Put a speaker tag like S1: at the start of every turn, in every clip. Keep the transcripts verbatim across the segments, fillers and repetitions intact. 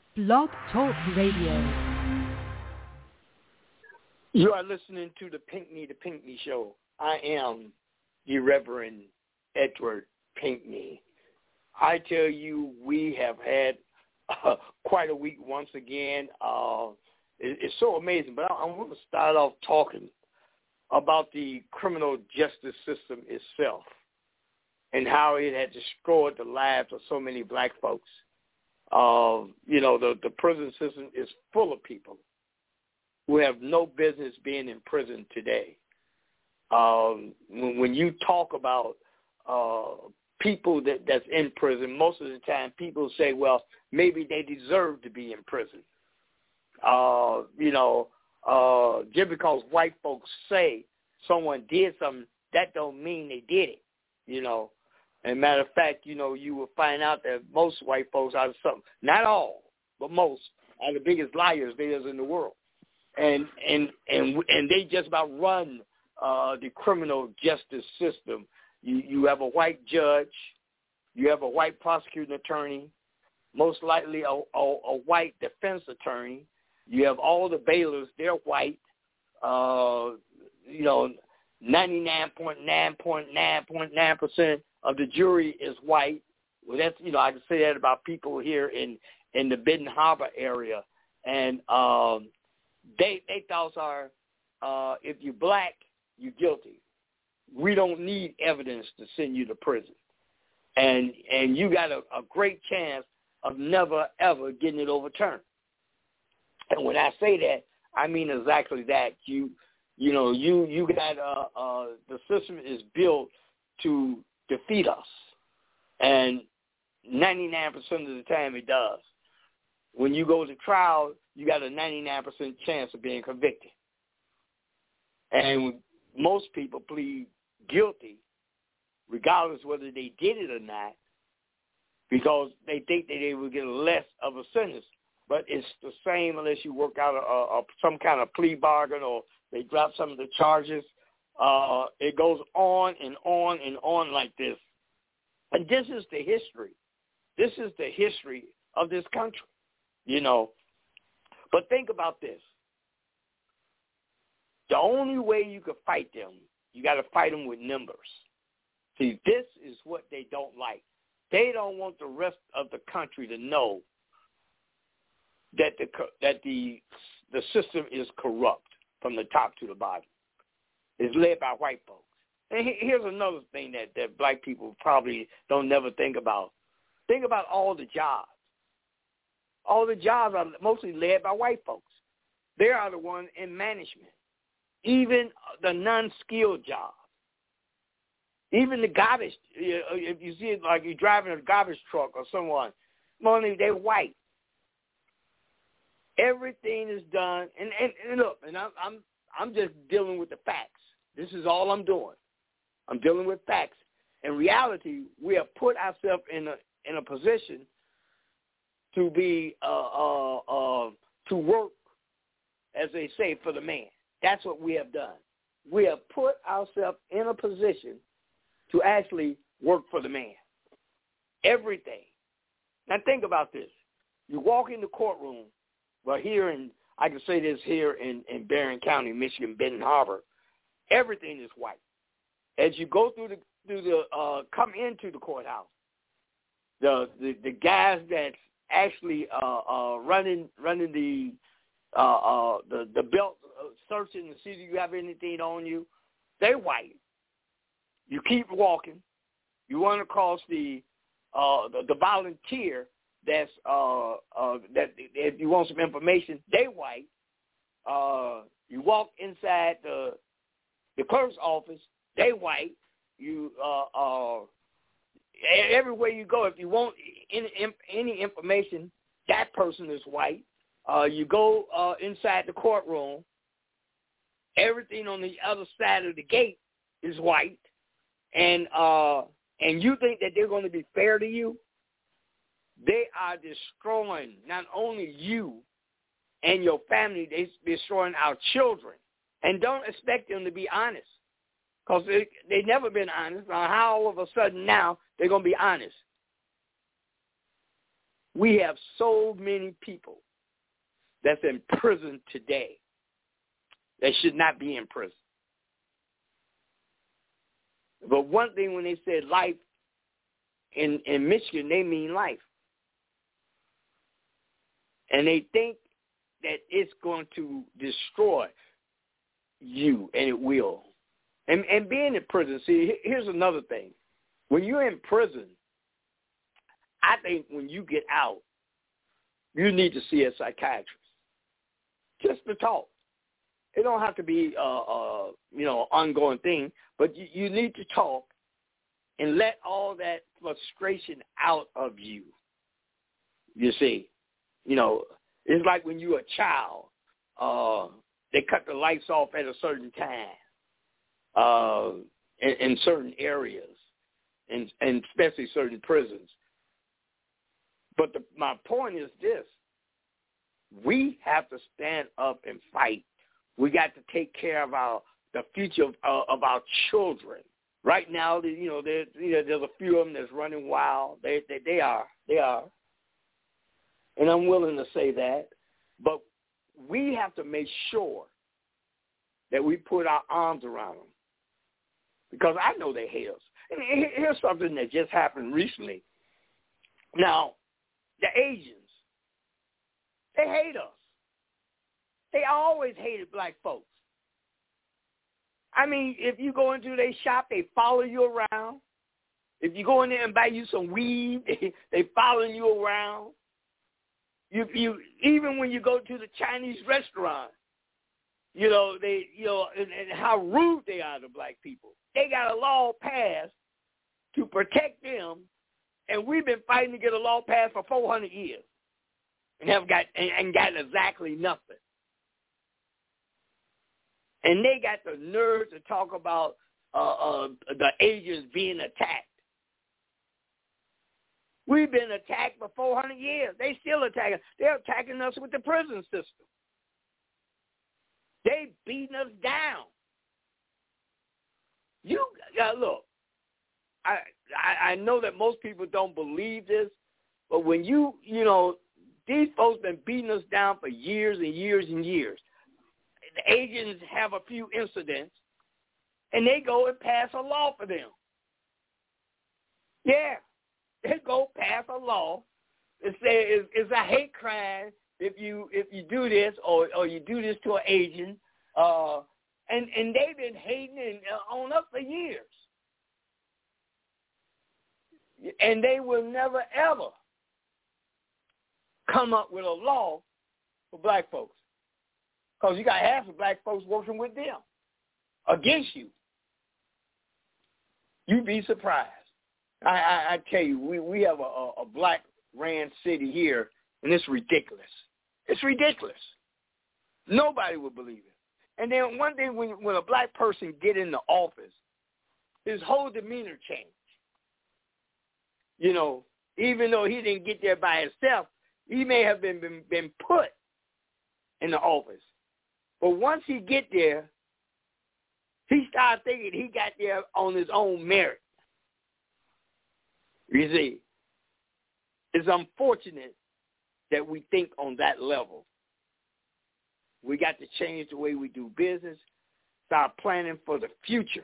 S1: Blog Talk Radio.
S2: You are listening to the Pinkney, the Pinkney Show. I am the Reverend Edward Pinkney. I tell you, we have had uh, quite a week once again. Uh, it, it's so amazing. But I, I want to start off talking about the criminal justice system itself and how it had destroyed the lives of so many black folks. Uh, you know, the, the prison system is full of people who have no business being in prison today. Um, when, when you talk about uh, people that, that's in prison, most of the time people say, well, maybe they deserve to be in prison. Uh, you know, uh, just because white folks say someone did something, that don't mean they did it, you know. And matter of fact, you know, you will find out that most white folks are some, not all, but most, are the biggest liars there is in the world. And and and and they just about run uh, the criminal justice system. You you have a white judge, you have a white prosecuting attorney, most likely a, a, a white defense attorney. You have all the bailiffs; they're white. Uh, you know, ninety-nine point nine point nine point nine percent of the jury is white. Well, that's, you know, I can say that about people here in in the Benton Harbor area, and um, They they thoughts are, uh, if you're black, you're guilty. We don't need evidence to send you to prison, and and you got a, a great chance of never ever getting it overturned. And when I say that, I mean exactly that. You you know you you got uh, uh, the system is built to defeat us, and ninety-nine percent of the time it does. When you go to trial, you got a ninety-nine percent chance of being convicted. And most people plead guilty, regardless whether they did it or not, because they think that they will get less of a sentence. But it's the same unless you work out a, a, some kind of plea bargain or they drop some of the charges. Uh, it goes on and on and on like this. And this is the history. This is the history of this country. You know, but think about this. The only way you can fight them, you got to fight them with numbers. See, this is what they don't like. They don't want the rest of the country to know that the that the the system is corrupt from the top to the bottom. It's led by white folks. And here's another thing that, that black people probably don't never think about. Think about all the jobs. All the jobs are mostly led by white folks. They are the ones in management, even the non-skilled jobs, even the garbage. If you see it like you're driving a garbage truck or someone, mostly they're white. Everything is done, and, and, and look, and I'm I'm I'm just dealing with the facts. This is all I'm doing. I'm dealing with facts. In reality, we have put ourselves in a in a position to be, uh, uh, uh, to work, as they say, for the man. That's what we have done. We have put ourselves in a position to actually work for the man. Everything. Now think about this. You walk in the courtroom, well, here in, I can say this here in, in Barron County, Michigan, Benton Harbor, everything is white. As you go through the, through the, uh, come into the courthouse, the, the, the guys that actually uh, uh, running running the uh, uh, the the belt, uh, searching to see if you have anything on you. They white. You keep walking. You run across the uh, the, the volunteer that's uh, uh, that if you want some information, they white. Uh, you walk inside the the clerk's office. They white. You uh, uh, everywhere you go, if you want any, any information, that person is white. Uh, you go uh, inside the courtroom, everything on the other side of the gate is white, and uh, and you think that they're going to be fair to you? They are destroying not only you and your family, they're destroying our children. And don't expect them to be honest, because they, they've never been honest. Now, how all of a sudden now they're going to be honest? We have so many people that's in prison today that should not be in prison. But one thing, when they said life in, in Michigan, they mean life. And they think that it's going to destroy you, and it will. And, and being in prison, see, here's another thing. When you're in prison, I think when you get out, you need to see a psychiatrist just to talk. It don't have to be a, a you know, ongoing thing, but you, you need to talk and let all that frustration out of you. You see, you know, it's like when you're a child, uh, they cut the lights off at a certain time uh, in, in certain areas, and, and especially certain prisons. But the, my point is this. We have to stand up and fight. We got to take care of our the future of, uh, of our children. Right now, you know, there, you know, there's a few of them that's running wild. They, they, they are. They are. And I'm willing to say that. But we have to make sure that we put our arms around them, because I know they hate us. And here's something that just happened recently. Now, the Asians, they hate us. They always hated black folks. I mean, if you go into their shop, they follow you around. If you go in there and buy you some weed, they, they following you around. You, you, even when you go to the Chinese restaurant, you know, they, you know, and, and how rude they are to black people. They got a law passed to protect them, and we've been fighting to get a law passed for four hundred years, and have got and, and got exactly nothing. And they got the nerve to talk about uh, uh, the Asians being attacked. We've been attacked for four hundred years. They still attacking. They're attacking us with the prison system. They beating us down. You uh, look. I, I I know that most people don't believe this, but when you you know these folks been beating us down for years and years and years. The Asians have a few incidents, and they go and pass a law for them. Yeah, they go pass a law that says it's, it's a hate crime if you if you do this or, or you do this to an Asian, uh, and and they've been hating and, uh, on us for years, and they will never ever come up with a law for black folks. Because you got half of black folks working with them against you. You'd be surprised. I, I, I tell you, we, we have a, a black ran city here, and it's ridiculous. It's ridiculous. Nobody would believe it. And then one day when, when a black person get in the office, his whole demeanor changed. You know, even though he didn't get there by himself, he may have been, been, been put in the office. But once he get there, he started thinking he got there on his own merit. You see, it's unfortunate that we think on that level. We got to change the way we do business, start planning for the future.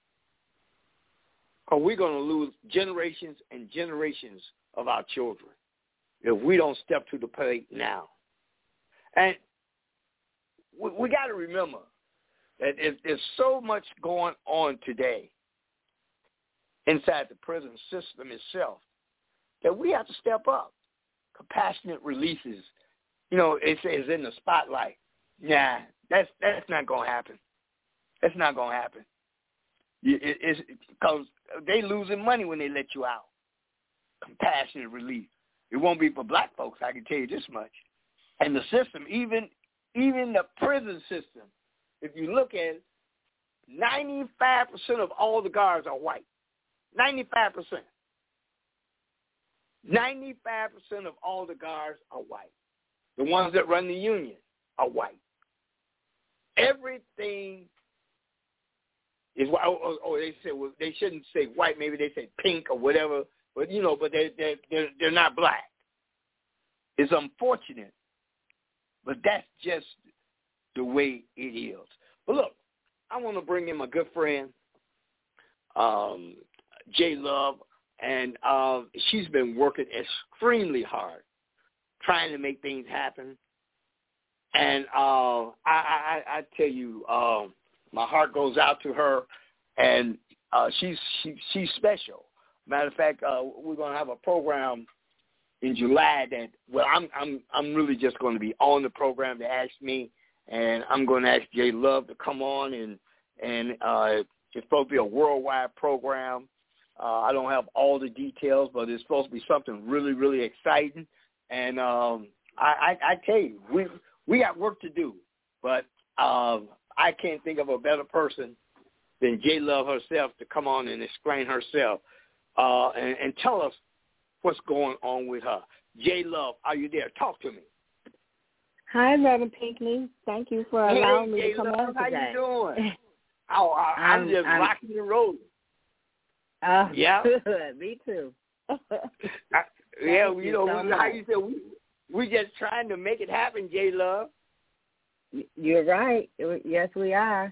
S2: Or we're going to lose generations and generations of our children if we don't step to the plate now. And we, we got to remember that there's so much going on today inside the prison system itself that we have to step up. Compassionate releases, you know, it says in the spotlight. Nah, that's that's not going to happen. That's not going to happen. It, it, it's because they losing money when they let you out. Compassionate release. It won't be for black folks, I can tell you this much. And the system, even even the prison system, if you look at it, ninety-five percent of all the guards are white. ninety-five percent. ninety-five percent of all the guards are white. The ones that run the union are white. Everything is white. Or, or they say, well, they shouldn't say white. Maybe they say pink or whatever. But, you know, but they, they, they're, they're not black. It's unfortunate, but that's just the way it is. But look, I want to bring in my good friend, um, J Love, and uh, she's been working extremely hard trying to make things happen. And uh, I, I, I tell you, uh, my heart goes out to her, and uh, she's she, she's special. Matter of fact, uh, we're going to have a program in July that, well, I'm I'm I'm really just going to be on the program to ask me, and I'm going to ask J Love to come on, and and uh, it's supposed to be a worldwide program. Uh, I don't have all the details, but it's supposed to be something really, really exciting. And um, I, I, I tell you, we we got work to do, but um, I can't think of a better person than J Love herself to come on and explain herself uh, and, and tell us what's going on with her. J Love, are you there? Talk to me.
S3: Hi, Reverend Pinckney. Thank you for allowing
S2: hey,
S3: me to come on today.
S2: How you doing? oh, I, I'm, I'm just I'm, rocking and rolling.
S3: Oh,
S2: yeah,
S3: good. Me too.
S2: I, yeah, you,
S3: you
S2: know,
S3: so
S2: we, how you said we we just trying to make it happen, J Love.
S3: You're right. Yes, we are.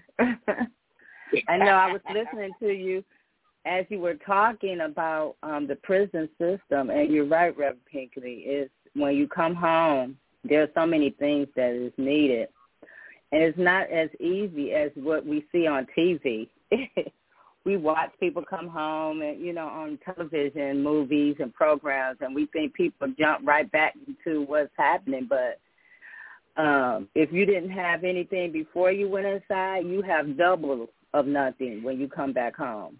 S3: I know. I was listening to you as you were talking about um, the prison system, and you're right, Reverend Pinckney. Is when you come home, there are so many things that is needed, and it's not as easy as what we see on T V. We watch people come home and, you know, on television, movies and programs, and we think people jump right back into what's happening. But um, if you didn't have anything before you went inside, you have double of nothing when you come back home.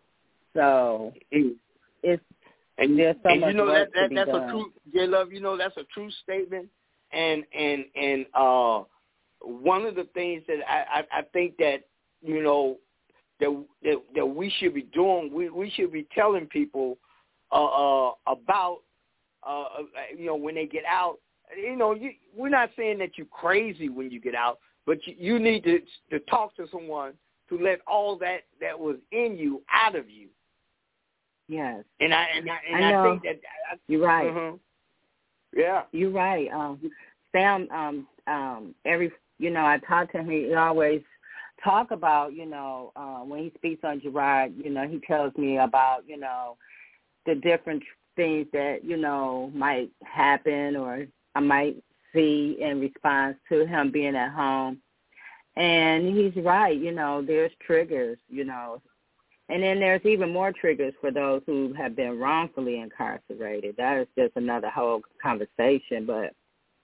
S3: So it's
S2: and,
S3: there's so
S2: and
S3: much
S2: you know
S3: work
S2: that, that
S3: to be
S2: that's
S3: done.
S2: a true, J Love. You know that's a true statement. And and and uh, one of the things that I, I, I think that you know. That, that that we should be doing, we, we should be telling people uh, uh, about, uh, you know, when they get out. You know, you, we're not saying that you're crazy when you get out, but you, you need to to talk to someone to let all that, that was in you out of you.
S3: Yes.
S2: And I and I, and
S3: I, know.
S2: I think that I,
S3: you're right.
S2: Uh-huh. Yeah,
S3: you're right. Um, Sam, um, um, every you know, I talk to him. He always talk about, you know, uh, when he speaks on Gerard, you know, he tells me about, you know, the different things that, you know, might happen or I might see in response to him being at home. And he's right, you know, there's triggers, you know, and then there's even more triggers for those who have been wrongfully incarcerated. That is just another whole conversation. But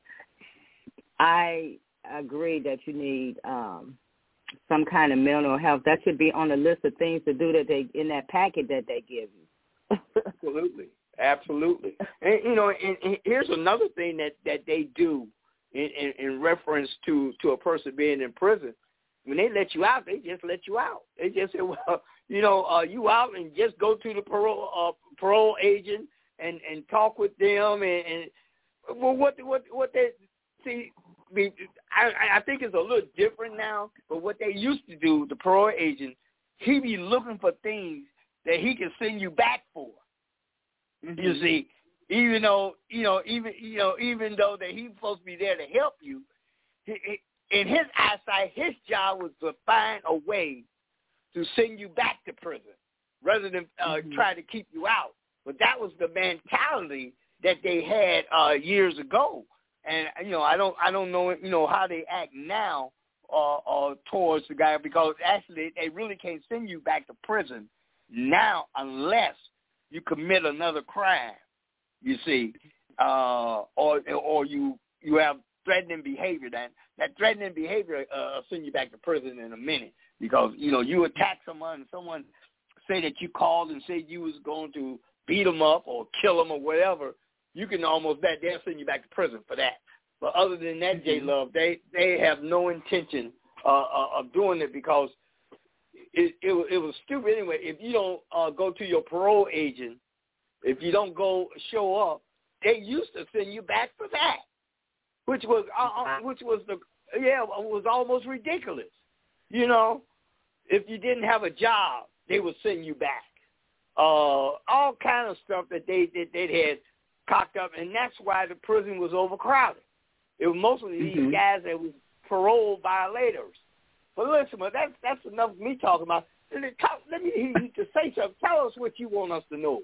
S3: I agree that you need um, some kind of mental health. That should be on the list of things to do that they in that packet that they give you.
S2: Absolutely, absolutely. And you know, and, and here's another thing that, that they do in, in, in reference to, to a person being in prison. When they let you out, they just let you out. They just say, well, you know, uh, you out and just go to the parole uh, parole agent and, and talk with them and, and well, what what what they see. I, I think it's a little different now, but what they used to do, the parole agent, he be looking for things that he can send you back for. Mm-hmm. You see, even though you know, even you know, even though that he's supposed to be there to help you, he, he, in his eyesight, his job was to find a way to send you back to prison rather than uh, mm-hmm. try to keep you out. But that was the mentality that they had uh, years ago. And you know, I don't, I don't know, you know, how they act now uh, uh, towards the guy because actually they really can't send you back to prison now unless you commit another crime. You see, uh, or or you you have threatening behavior. That that threatening behavior uh, will send you back to prison in a minute because you know you attack someone and someone say that you called and said you was going to beat them up or kill them or whatever. You can almost bet they'll send you back to prison for that. But other than that, J Love, they they have no intention uh, uh, of doing it because it, it it was stupid anyway. If you don't uh, go to your parole agent, if you don't go show up, they used to send you back for that, which was uh, which was the yeah was almost ridiculous. You know, if you didn't have a job, they would send you back. Uh, all kind of stuff that they that they had cocked up, and that's why the prison was overcrowded. It was mostly these
S3: mm-hmm.
S2: guys that was parole violators. But listen, but that's that's enough of me talking about. Let me, talk, let me hear you to say something. Tell us what you want us to know.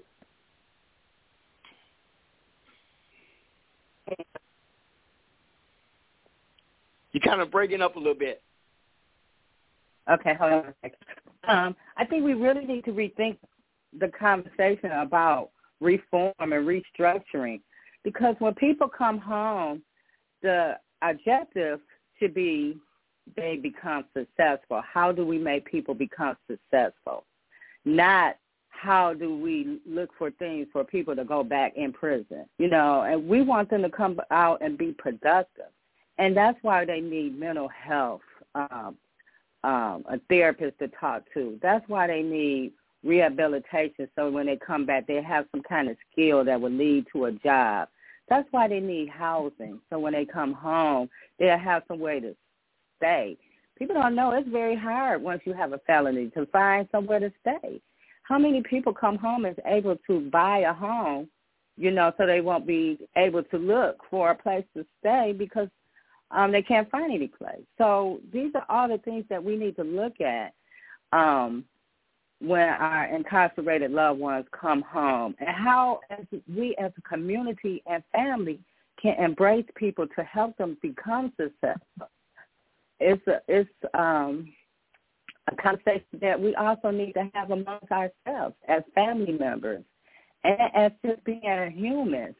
S2: You're kind of breaking up a little bit.
S3: Okay, hold on a second. Um, I think we really need to rethink the conversation about reform and restructuring, because when people come home, the objective should be they become successful. How do we make people become successful? Not how do we look for things for people to go back in prison, you know, and we want them to come out and be productive. And that's why they need mental health, um, um, a therapist to talk to. That's why they need rehabilitation, so when they come back, they have some kind of skill that will lead to a job. That's why they need housing, so when they come home, they'll have somewhere to stay. People don't know it's very hard once you have a felony to find somewhere to stay. How many people come home and is able to buy a home, you know, so they won't be able to look for a place to stay because um, they can't find any place. So these are all the things that we need to look at um, when our incarcerated loved ones come home, and how as we as a community and family can embrace people to help them become successful. It's a, it's um, a conversation that we also need to have amongst ourselves as family members and as just being humans.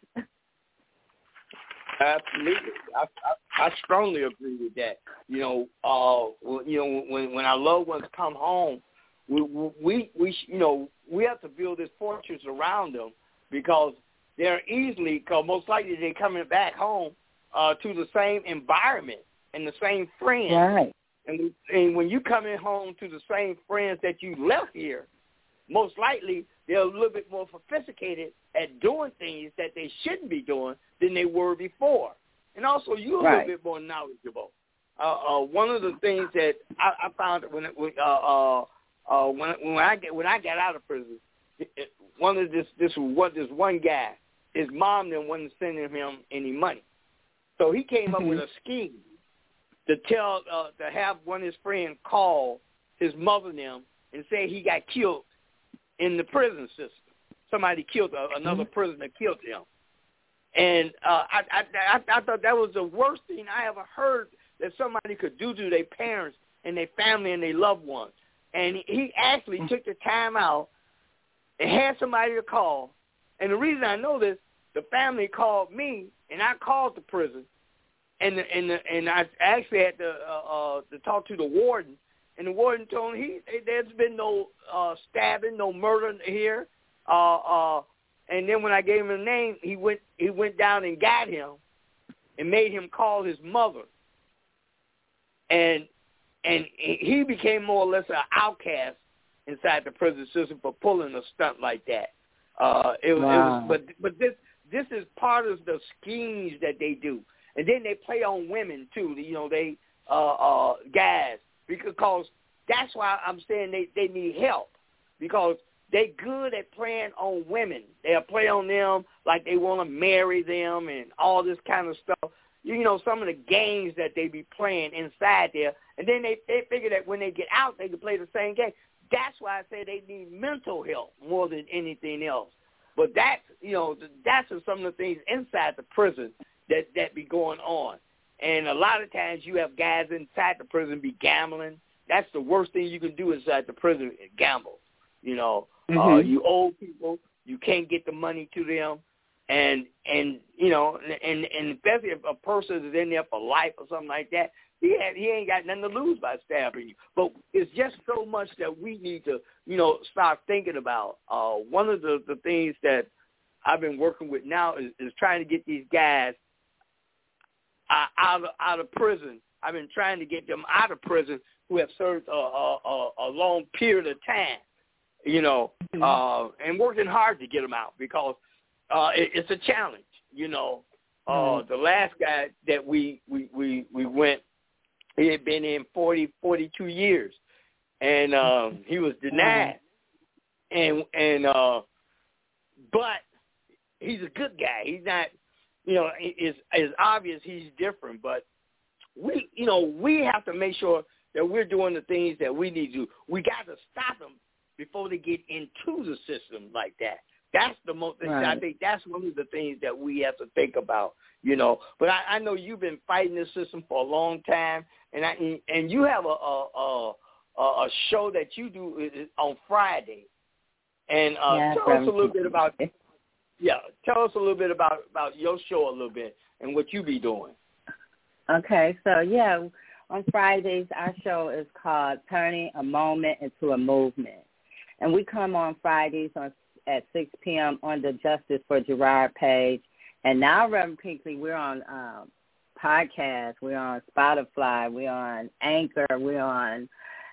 S2: Absolutely, I, I I strongly agree with that. You know, uh, you know, when when our loved ones come home, we we we you know we have to build this fortress around them, because they're easily, because most likely they're coming back home uh, to the same environment and the same friends.
S3: Right.
S2: And, and when you come in home to the same friends that you left here, most likely they're a little bit more sophisticated at doing things that they shouldn't be doing than they were before. And also, you're a
S3: right.
S2: little bit more knowledgeable. Uh, uh, one of the things that I, I found when when uh, uh, uh, when when I get when I got out of prison, it, it, one of this this what this one guy, his mom didn't want to send him any money, so he came mm-hmm. up with a scheme to tell uh, to have one of his friends call his mother and them and say he got killed in the prison system. Somebody killed uh, another
S3: mm-hmm.
S2: prisoner killed him, and uh, I, I I I thought that was the worst thing I ever heard that somebody could do to their parents and their family and their loved ones. And he actually mm-hmm. took the time out and had somebody to call. And the reason I know this, the family called me, and I called the prison, and the, and the, and I actually had to uh, uh, to talk to the warden. And the warden told me he, there's been no uh, stabbing, no murder here. Uh, uh, and then when I gave him a name, he went he went down and got him and made him call his mother. And and he became more or less an outcast inside the prison system for pulling a stunt like that. Uh, it,
S3: wow.
S2: it was, but but this this is part of the schemes that they do, and then they play on women too. You know, they uh, uh, guys. Because that's why I'm saying they, they need help, because they good at playing on women. They'll play on them like they want to marry them and all this kind of stuff. You know, some of the games that they be playing inside there. And then they, they figure that when they get out, they can play the same game. That's why I say they need mental help more than anything else. But that's, you know, that's some of the things inside the prison that, that be going on. And a lot of times you have guys inside the prison be gambling. That's the worst thing you can do inside the prison, gamble. You know, mm-hmm. uh, you old people, you can't get the money to them. And, and you know, and, and especially if a person is in there for life or something like that, he, had, he ain't got nothing to lose by stabbing you. But it's just so much that we need to, you know, start thinking about. Uh, one of the, the things that I've been working with now is, is trying to get these guys Uh, out of out of prison. I've been trying to get them out of prison who have served a, a, a long period of time, you know, mm-hmm. uh, and working hard to get them out, because uh, it, it's a challenge, you know. Uh, mm-hmm. The last guy that we, we, we, we went, he had been in forty, forty-two years, and um, he was denied. Mm-hmm. And, and uh, but he's a good guy. He's not, you know, it's, it's obvious he's different, but we, you know, we have to make sure that we're doing the things that we need to do. We got to stop them before they get into the system like that. That's the most, right. I think that's one of the things that we have to think about, you know. But I, I know you've been fighting this system for a long time, and I, and you have a, a, a, a show that you do on Friday. And uh,
S3: yeah,
S2: tell us a little bit about, yeah, tell us a little bit about, about your show a little bit and what you be doing.
S3: Okay, so, yeah, on Fridays, our show is called Turning a Moment into a Movement. And we come on Fridays on at six p.m. on the Justice for Gerard page. And now, Reverend Pinkley, we're on um, podcasts. We're on Spotify. We're on Anchor. We're on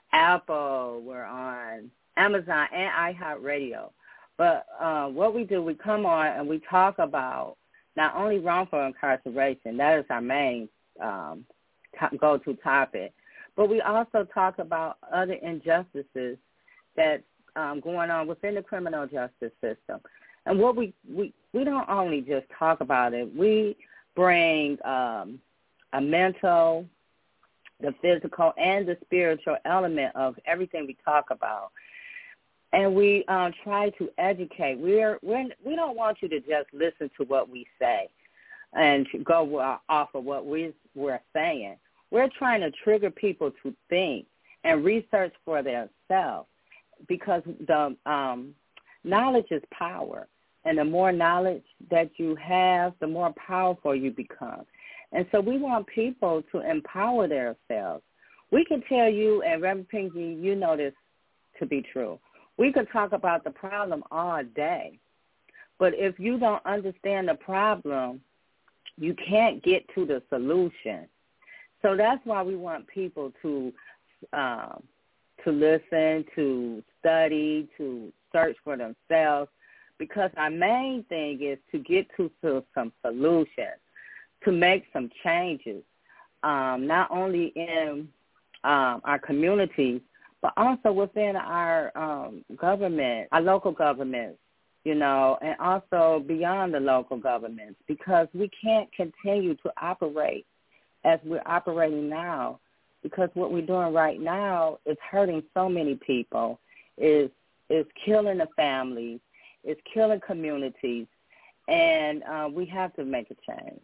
S3: Apple. We're on Amazon and iHeartRadio. But uh, what we do, we come on and we talk about not only wrongful incarceration. That is our main um, to- go-to topic. But we also talk about other injustices that Um, going on within the criminal justice system. And what we, we, we don't only just talk about it. We bring um, a mental, the physical, and the spiritual element of everything we talk about. And we um, try to educate. We're, we're, we don't want you to just listen to what we say and to go off of what we, we're saying. We're trying to trigger people to think and research for themselves. Because the um, knowledge is power, and the more knowledge that you have, the more powerful you become. And so we want people to empower themselves. We can tell you, and Reverend Pinky, you know this to be true, we could talk about the problem all day, but if you don't understand the problem, you can't get to the solution. So that's why we want people to um, to listen, to study, to search for themselves, because our main thing is to get to, to some solutions, to make some changes, um, not only in um, our communities, but also within our um, government, our local governments, you know, and also beyond the local governments, because we can't continue to operate as we're operating now. Because what we're doing right now is hurting so many people, is is killing the families, is killing communities, and uh, we have to make a change.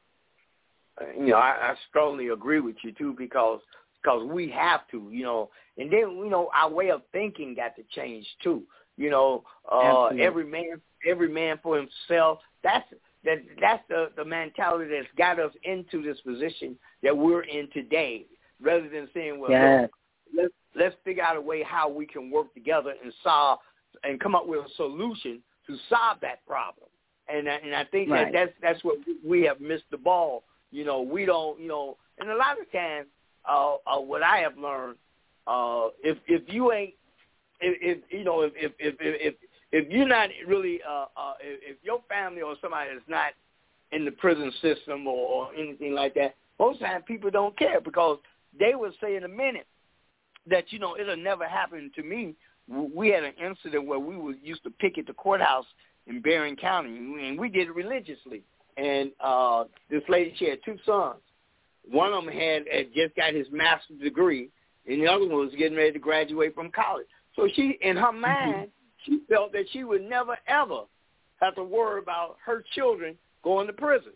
S2: You know, I, I strongly agree with you, too, because because we have to, you know, and then, you know, our way of thinking got to change, too. You know, uh, every man every man for himself. That's that that's the, the mentality that's got us into this position that we're in today. Rather than saying, well,
S3: yes.
S2: let's, let's figure out a way how we can work together and solve and come up with a solution to solve that problem. And and I think
S3: right.
S2: that that's that's what we have missed the ball. You know, we don't, you know, and a lot of times, uh, uh, what I have learned, uh, if if you ain't, if, if you know, if if if if, if you're not really, uh, uh, if, if your family or somebody is not in the prison system or, or anything like that, most times people don't care because they will say in a minute that, you know, it'll never happen to me. We had an incident where we were used to picket the courthouse in Barron County, and we did it religiously. And uh, this lady, she had two sons. One of them had, had just got his master's degree, and the other one was getting ready to graduate from college. So she, in her mind, she felt that she would never, ever have to worry about her children going to prison.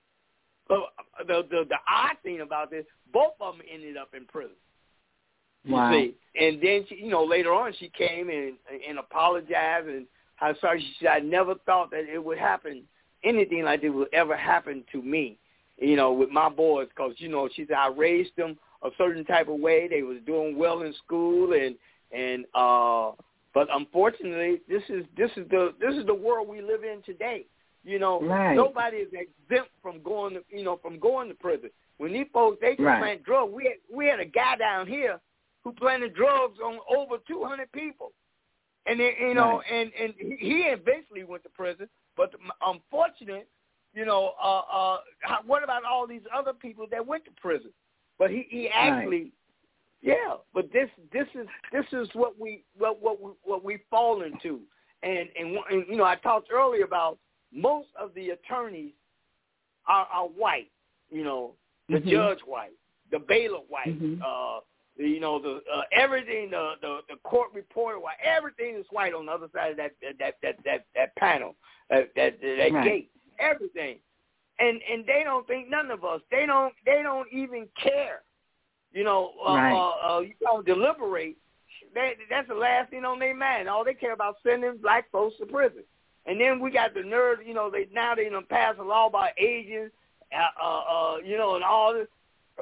S2: But the, the the odd thing about this, both of them ended up in prison. You
S3: wow.
S2: see, and then she, you know, later on she came and and apologized and how sorry she said, I never thought that it would happen, anything like this would ever happen to me, you know, with my boys, because you know she said I raised them a certain type of way. They was doing well in school and and uh, but unfortunately this is this is the this is the world we live in today. You know,
S3: right.
S2: nobody is exempt from going to, you know, from going to prison. When these folks, they can
S3: right.
S2: plant drugs. We had, we had a guy down here who planted drugs on over two hundred people. And, then, you know,
S3: right.
S2: and, and he eventually went to prison. But unfortunate, you know, uh, uh, what about all these other people that went to prison? But he, he actually,
S3: right.
S2: yeah, but this this is this is what we what what we, what we fall into. And, and, and, you know, I talked earlier about most of the attorneys are, are white. You know, the
S3: mm-hmm.
S2: judge white, the bailiff white,
S3: mm-hmm.
S2: uh, the, you know, the uh, everything, the, the the court reporter white, everything is white on the other side of that that that that that panel, that that, that
S3: right.
S2: gate, everything, and and they don't think none of us. They don't they don't even care. You know, uh,
S3: right.
S2: uh, uh, you don't deliberate. They, that's the last thing on their mind. All they care about sending black folks to prison. And then we got the nerve, you know, they now they done pass a law about Asians, uh, uh, uh, you know, and all this.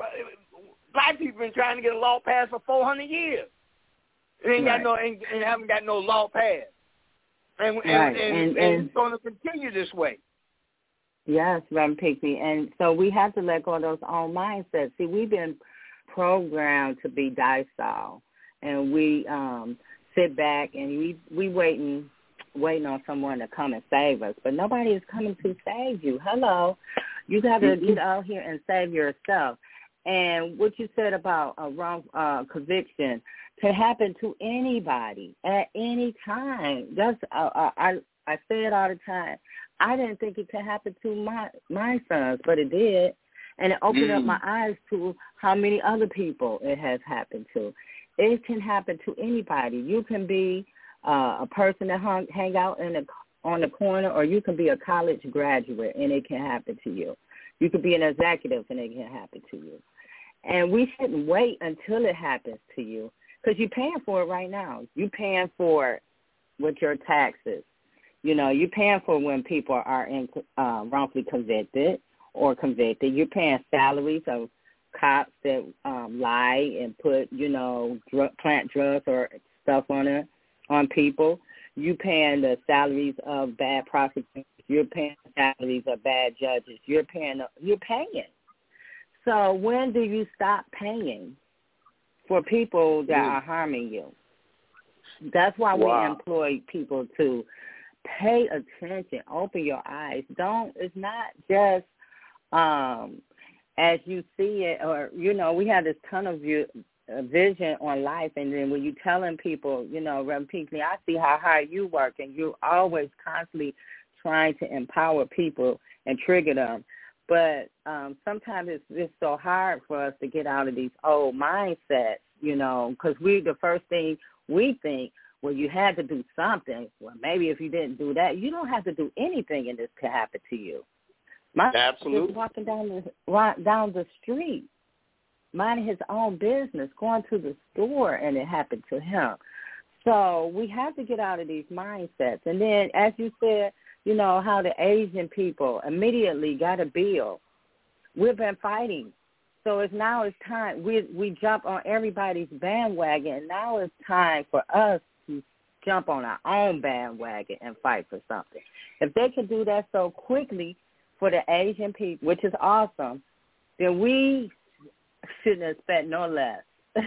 S2: Black people been trying to get a law passed for four hundred years. They ain't
S3: right.
S2: got no, and, and haven't got no law passed. And,
S3: right.
S2: and, and,
S3: and,
S2: and,
S3: and
S2: it's going to continue this way.
S3: Yes, Reverend Pinckney. And so we have to let go of those old mindsets. See, we've been programmed to be docile, and we um, sit back and we we waiting. waiting on someone to come and save us, but nobody is coming to save you. Hello. You got to get out here and save yourself. And what you said about a wrong uh, conviction can happen to anybody at any time. That's uh, I I say it all the time. I didn't think it could happen to my my sons, but it did, and it opened mm. up my eyes to how many other people it has happened to. It can happen to anybody. You can be Uh, a person that hung, hang out in a, on the corner, or you can be a college graduate and it can happen to you. You could be an executive and it can happen to you. And we shouldn't wait until it happens to you, because you're paying for it right now. You're paying for it with your taxes. You know, you're paying for when people are in, uh, wrongfully convicted or convicted. You're paying salaries of cops that um, lie and put, you know, drug, plant drugs or stuff on it. on people. You paying the salaries of bad prosecutors. You're paying the salaries of bad judges. You're paying. You're paying. So when do you stop paying for people that mm. are harming you? That's why wow. we employ people to pay attention, open your eyes. Don't. It's not just um, as you see it, or you know, we have this tunnel view. A vision on life, and then when you telling people, you know, Reverend Pinckney, I see how hard you work, and you're always constantly trying to empower people and trigger them. But um, sometimes it's just so hard for us to get out of these old mindsets, you know, because we the first thing we think, well, you had to do something. Well, maybe if you didn't do that, you don't have to do anything, and this could happen to you. My
S2: Absolutely.
S3: just walking down the down the street, minding his own business, going to the store, and it happened to him. So we have to get out of these mindsets. And then, as you said, you know, how the Asian people immediately got a bill. We've been fighting. So it's now it's time. We we jump on everybody's bandwagon, and now it's time for us to jump on our own bandwagon and fight for something. If they can do that so quickly for the Asian people, which is awesome, then we shouldn't expect no less.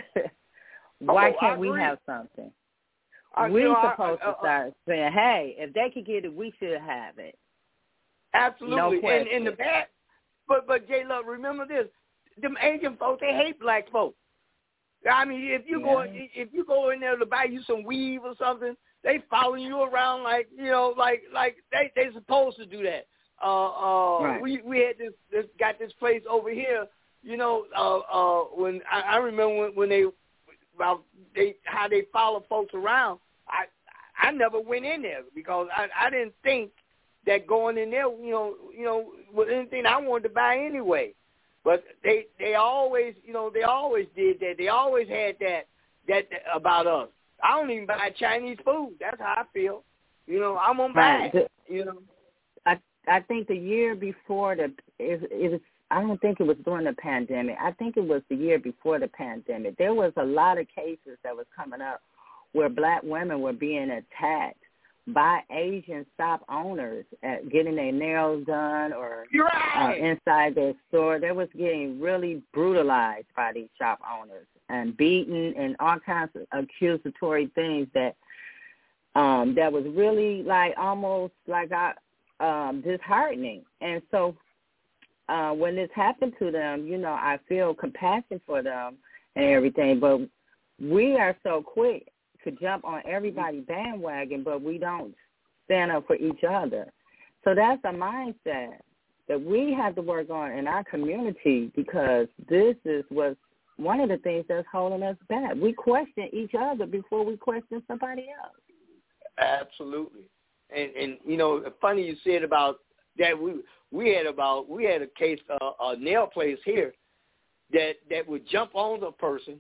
S3: Why
S2: oh,
S3: can't we have something?
S2: I,
S3: We're
S2: you know,
S3: supposed
S2: I, I,
S3: to start saying, hey, if they could get it, we should have it.
S2: Absolutely.
S3: No question.
S2: And, and the bad, but, but J Love, remember this. Them Asian folks, they hate black folks. I mean, if you
S3: yeah.
S2: go if you go in there to buy you some weave or something, they follow you around like, you know, like like they they supposed to do that. Uh, uh,
S3: right.
S2: we we had this, this got this place over here. You know, uh, uh, when I, I remember when, when they, well, they how they follow folks around. I I never went in there because I, I didn't think that going in there, you know, you know, was anything I wanted to buy anyway. But they they always, you know, they always did that. They always had that that, that about us. I don't even buy Chinese food. That's how I feel. You know, I'm gonna buy
S3: right.
S2: it. You know,
S3: I I think the year before the it, it was. I don't think it was during the pandemic. I think it was the year before the pandemic. There was a lot of cases that was coming up where black women were being attacked by Asian shop owners at getting their nails done or
S2: right.
S3: uh, inside their store. They was getting really brutalized by these shop owners and beaten and all kinds of accusatory things that um, that was really like almost like I, um, disheartening. And so Uh, when this happened to them, you know, I feel compassion for them and everything, but we are so quick to jump on everybody's bandwagon, but we don't stand up for each other. So that's a mindset that we have to work on in our community, because this is what's one of the things that's holding us back. We question each other before we question somebody else.
S2: Absolutely. And, and you know, funny you said about that. We we had about we had a case, uh, a nail place here that, that would jump on the person,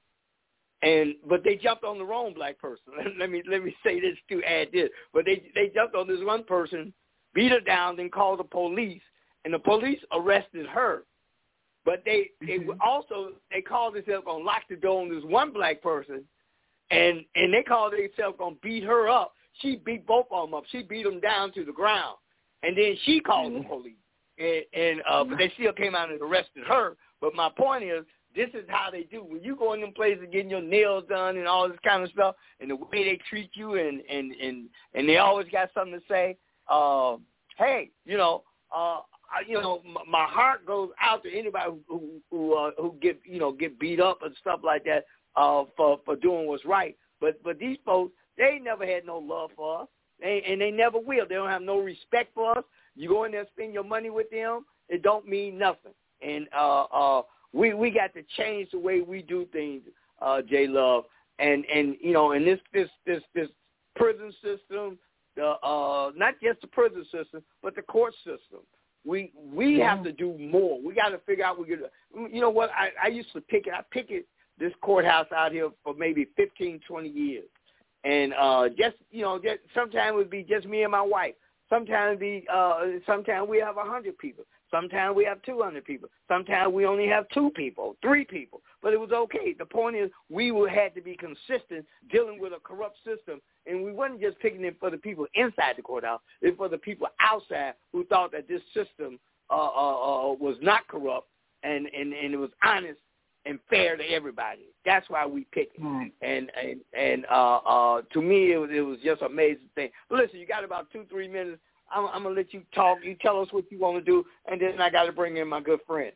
S2: and but they jumped on the wrong black person. let me let me say this to add this. But they they jumped on this one person, beat her down, then called the police, and the police arrested her. But they, they
S3: mm-hmm.
S2: also they called themselves gonna lock the door on this one black person, and and they called themselves gonna beat her up. She beat both of them up. She beat them down to the ground, and then she called mm-hmm. the police. And, and uh, but they still came out and arrested her. But my point is, this is how they do. When you go in them places getting your nails done and all this kind of stuff, and the way they treat you, and and and, and they always got something to say. Uh, hey, you know, uh, you know, my heart goes out to anybody who who who, uh, who get you know get beat up and stuff like that uh, for for doing what's right. But but these folks, they never had no love for us, they, and they never will. They don't have no respect for us. You go in there and spend your money with them, it don't mean nothing. And uh, uh, we we got to change the way we do things, uh, J Love. And and you know, and this this this this prison system, the uh, not just the prison system, but the court system. We we yeah. have to do more. We got to figure out. We could, you know what? I, I used to picket. I picket this courthouse out here for maybe fifteen, twenty years, and uh, just you know, just sometimes it would be just me and my wife. Sometimes be uh, sometimes we have a hundred people. Sometimes we have two hundred people. Sometimes we only have two people, three people. But it was okay. The point is, we would had to be consistent dealing with a corrupt system, and we wasn't just picking it for the people inside the courthouse. It's for the people outside who thought that this system uh, uh, uh, was not corrupt and, and, and it was honest and fair to everybody. That's why we picked it.
S3: Right.
S2: And and and uh, uh, to me, it was it was just an amazing thing. But listen, you got about two three minutes. I'm, I'm gonna let you talk. You tell us what you want to do, and then I got to bring in my good friend.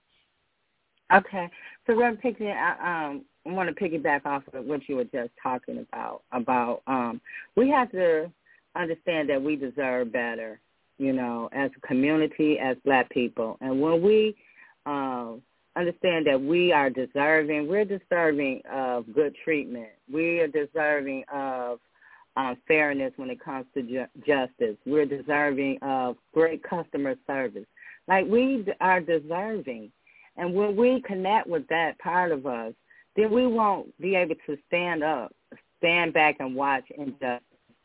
S3: Okay. So, Reverend Pinckney, I um, want to piggyback off of what you were just talking about. About um, we have to understand that we deserve better, you know, as a community, as Black people, and when we um, understand that we are deserving, we're deserving of good treatment. We are deserving of um, fairness when it comes to ju- justice. We're deserving of great customer service. Like, we are deserving. And when we connect with that part of us, then we won't be able to stand up, stand back and watch injustice.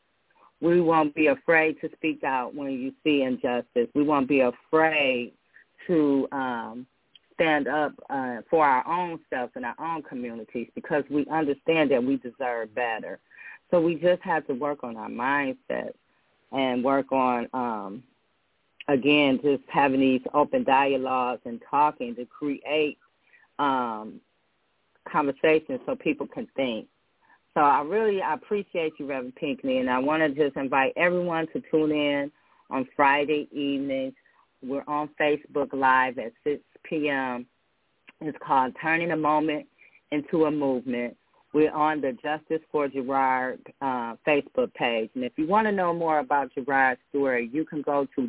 S3: We won't be afraid to speak out when you see injustice. We won't be afraid to um, stand up uh, for our own selves and our own communities, because we understand that we deserve better. So we just have to work on our mindset and work on, um, again, just having these open dialogues and talking to create um, conversations so people can think. So I really I appreciate you, Reverend Pinckney, and I want to just invite everyone to tune in on Friday evenings. We're on Facebook Live at six p.m. It's called Turning a Moment into a Movement. We're on the Justice for Gerard uh, Facebook page. And if you want to know more about Gerard's story, you can go to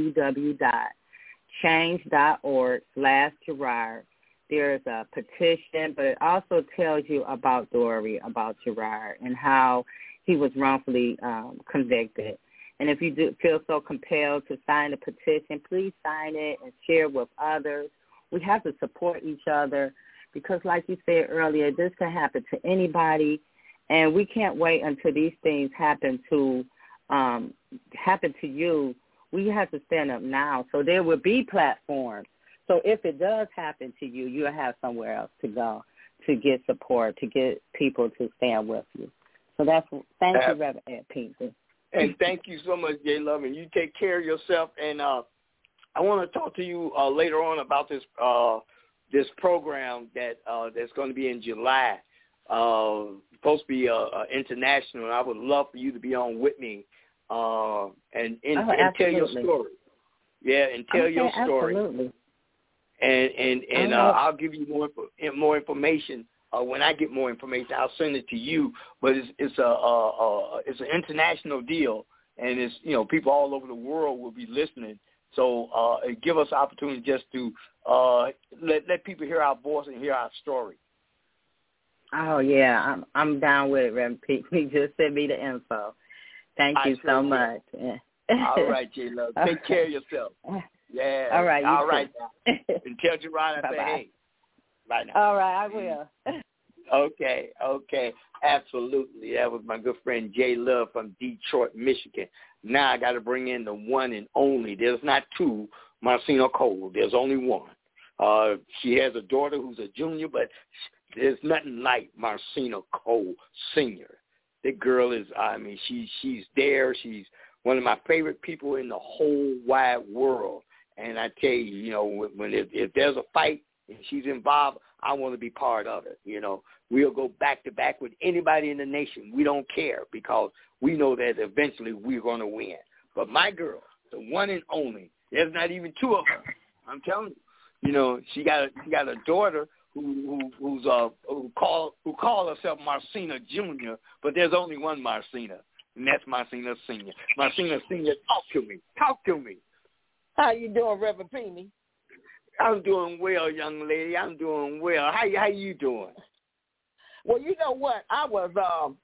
S3: www.change.org slash Gerard. There's a petition, but it also tells you about Dory, about Gerard, and how he was wrongfully um, convicted. And if you do feel so compelled to sign the petition, please sign it and share with others. We have to support each other because, like you said earlier, this can happen to anybody, and we can't wait until these things happen to um, happen to you. We have to stand up now. So there will be platforms. So if it does happen to you, you'll have somewhere else to go to get support, to get people to stand with you. So that's thank you, Reverend Ed Pinckney.
S2: And thank you so much, J Love, and you take care of yourself. And uh, I want to talk to you uh, later on about this uh, this program that uh, that's going to be in July. Uh, supposed to be uh, uh, international, and I would love for you to be on with me uh, and, and,
S3: oh,
S2: and tell your story. Yeah, and tell
S3: okay,
S2: your story.
S3: Absolutely.
S2: And and and uh, I'll give you more more information uh, when I get more information. I'll send it to you. But it's it's a, a, a it's an international deal, and it's, you know, people all over the world will be listening. So uh, it give us opportunity just to uh, let let people hear our voice and hear our story.
S3: Oh yeah, I'm I'm down with it, Reverend Pete. Just send me the info. Thank you
S2: I
S3: so
S2: sure
S3: much.
S2: All right, J Love. Take right. care of yourself. Yeah.
S3: All right.
S2: All
S3: too.
S2: right. And tell Gerard I say hey. Right now.
S3: All right, I will.
S2: Okay, okay. Absolutely. That was my good friend J Love from Detroit, Michigan. Now I got to bring in the one and only. There's not two Marcina Cole. There's only one. Uh, she has a daughter who's a junior, but there's nothing like Marcina Cole Senior The girl is, I mean, she she's there. She's one of my favorite people in the whole wide world. And I tell you, you know, when, when if, if there's a fight and she's involved, I want to be part of it. You know, we'll go back to back with anybody in the nation. We don't care because we know that eventually we're going to win. But my girl, the one and only, there's not even two of her. I'm telling you. You know, she got a, she got a daughter who who who's uh who call who call herself Marcina Junior, but there's only one Marcina, and that's Marcina Senior. Marcina Senior, talk to me, talk to me.
S4: How you doing, Reverend Peeny?
S2: I'm doing well, young lady. I'm doing well. How how you doing?
S4: Well, you know what? I was um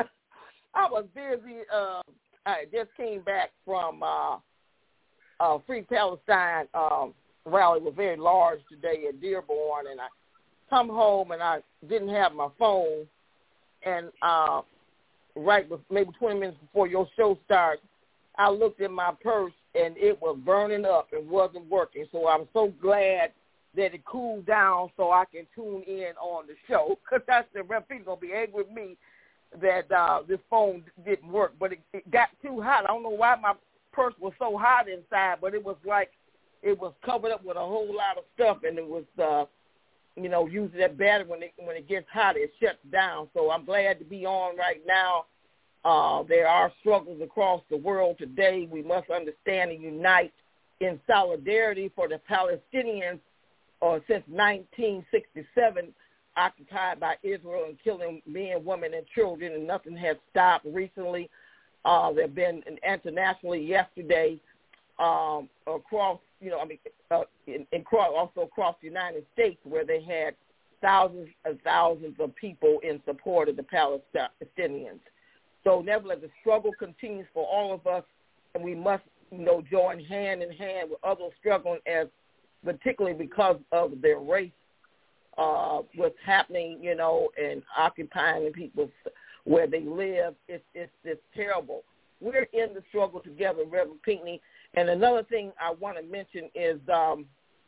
S4: I was busy. Uh, I just came back from uh, uh, Free Palestine um, rally. Was very large today at Dearborn, and I come home and I didn't have my phone. And uh, right, maybe twenty minutes before your show starts, I looked in my purse and it was burning up and wasn't working. So I'm so glad that it cooled down so I can tune in on the show, because that's the rep. People going to be angry with me that uh, this phone didn't work. But it, it got too hot. I don't know why my purse was so hot inside, but it was like it was covered up with a whole lot of stuff, and it was, uh, you know, using that battery when it, when it gets hot, it shuts down. So I'm glad to be on right now. Uh, there are struggles across the world today. We must understand and unite in solidarity for the Palestinians uh, since nineteen sixty-seven, occupied by Israel and killing men, women, and children, and nothing has stopped recently. Uh, there have been internationally yesterday um, across, you know, I mean, uh, in, in, also across the United States, where they had thousands and thousands of people in support of the Palestinians. So nevertheless, the struggle continues for all of us, and we must, you know, join hand in hand with others struggling, as particularly because of their race, uh, what's happening, you know, and occupying people where they live. It's, it's, it's terrible. We're in the struggle together, Reverend Pinckney. And another thing I want to mention is um,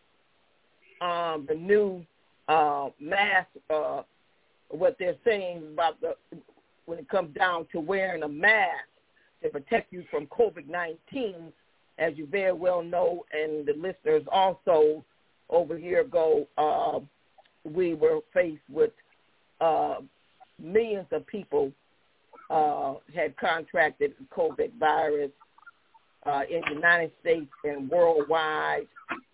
S4: um, the new uh, mask, uh, what they're saying about the when it comes down to wearing a mask to protect you from COVID nineteen, as you very well know, and the listeners also, over a year ago, uh, we were faced with uh, millions of people uh, had contracted COVID virus uh, in the United States and worldwide.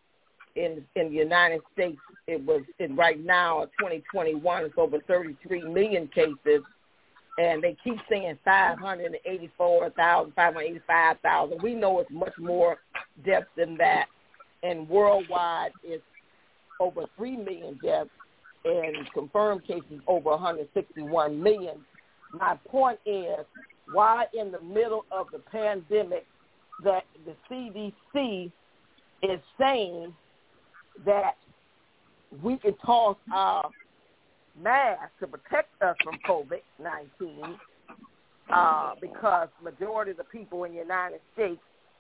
S4: In in the United States, it was in right now, twenty twenty-one, it's over thirty-three million cases. And they keep saying five hundred eighty-four thousand, five hundred eighty-five thousand. We know it's much more deaths than that. And worldwide, it's over three million deaths, and confirmed cases over one hundred sixty-one million. My point is, why in the middle of the pandemic that the C D C is saying that we can toss our masks to protect us from COVID nineteen uh, because majority of the people in the United States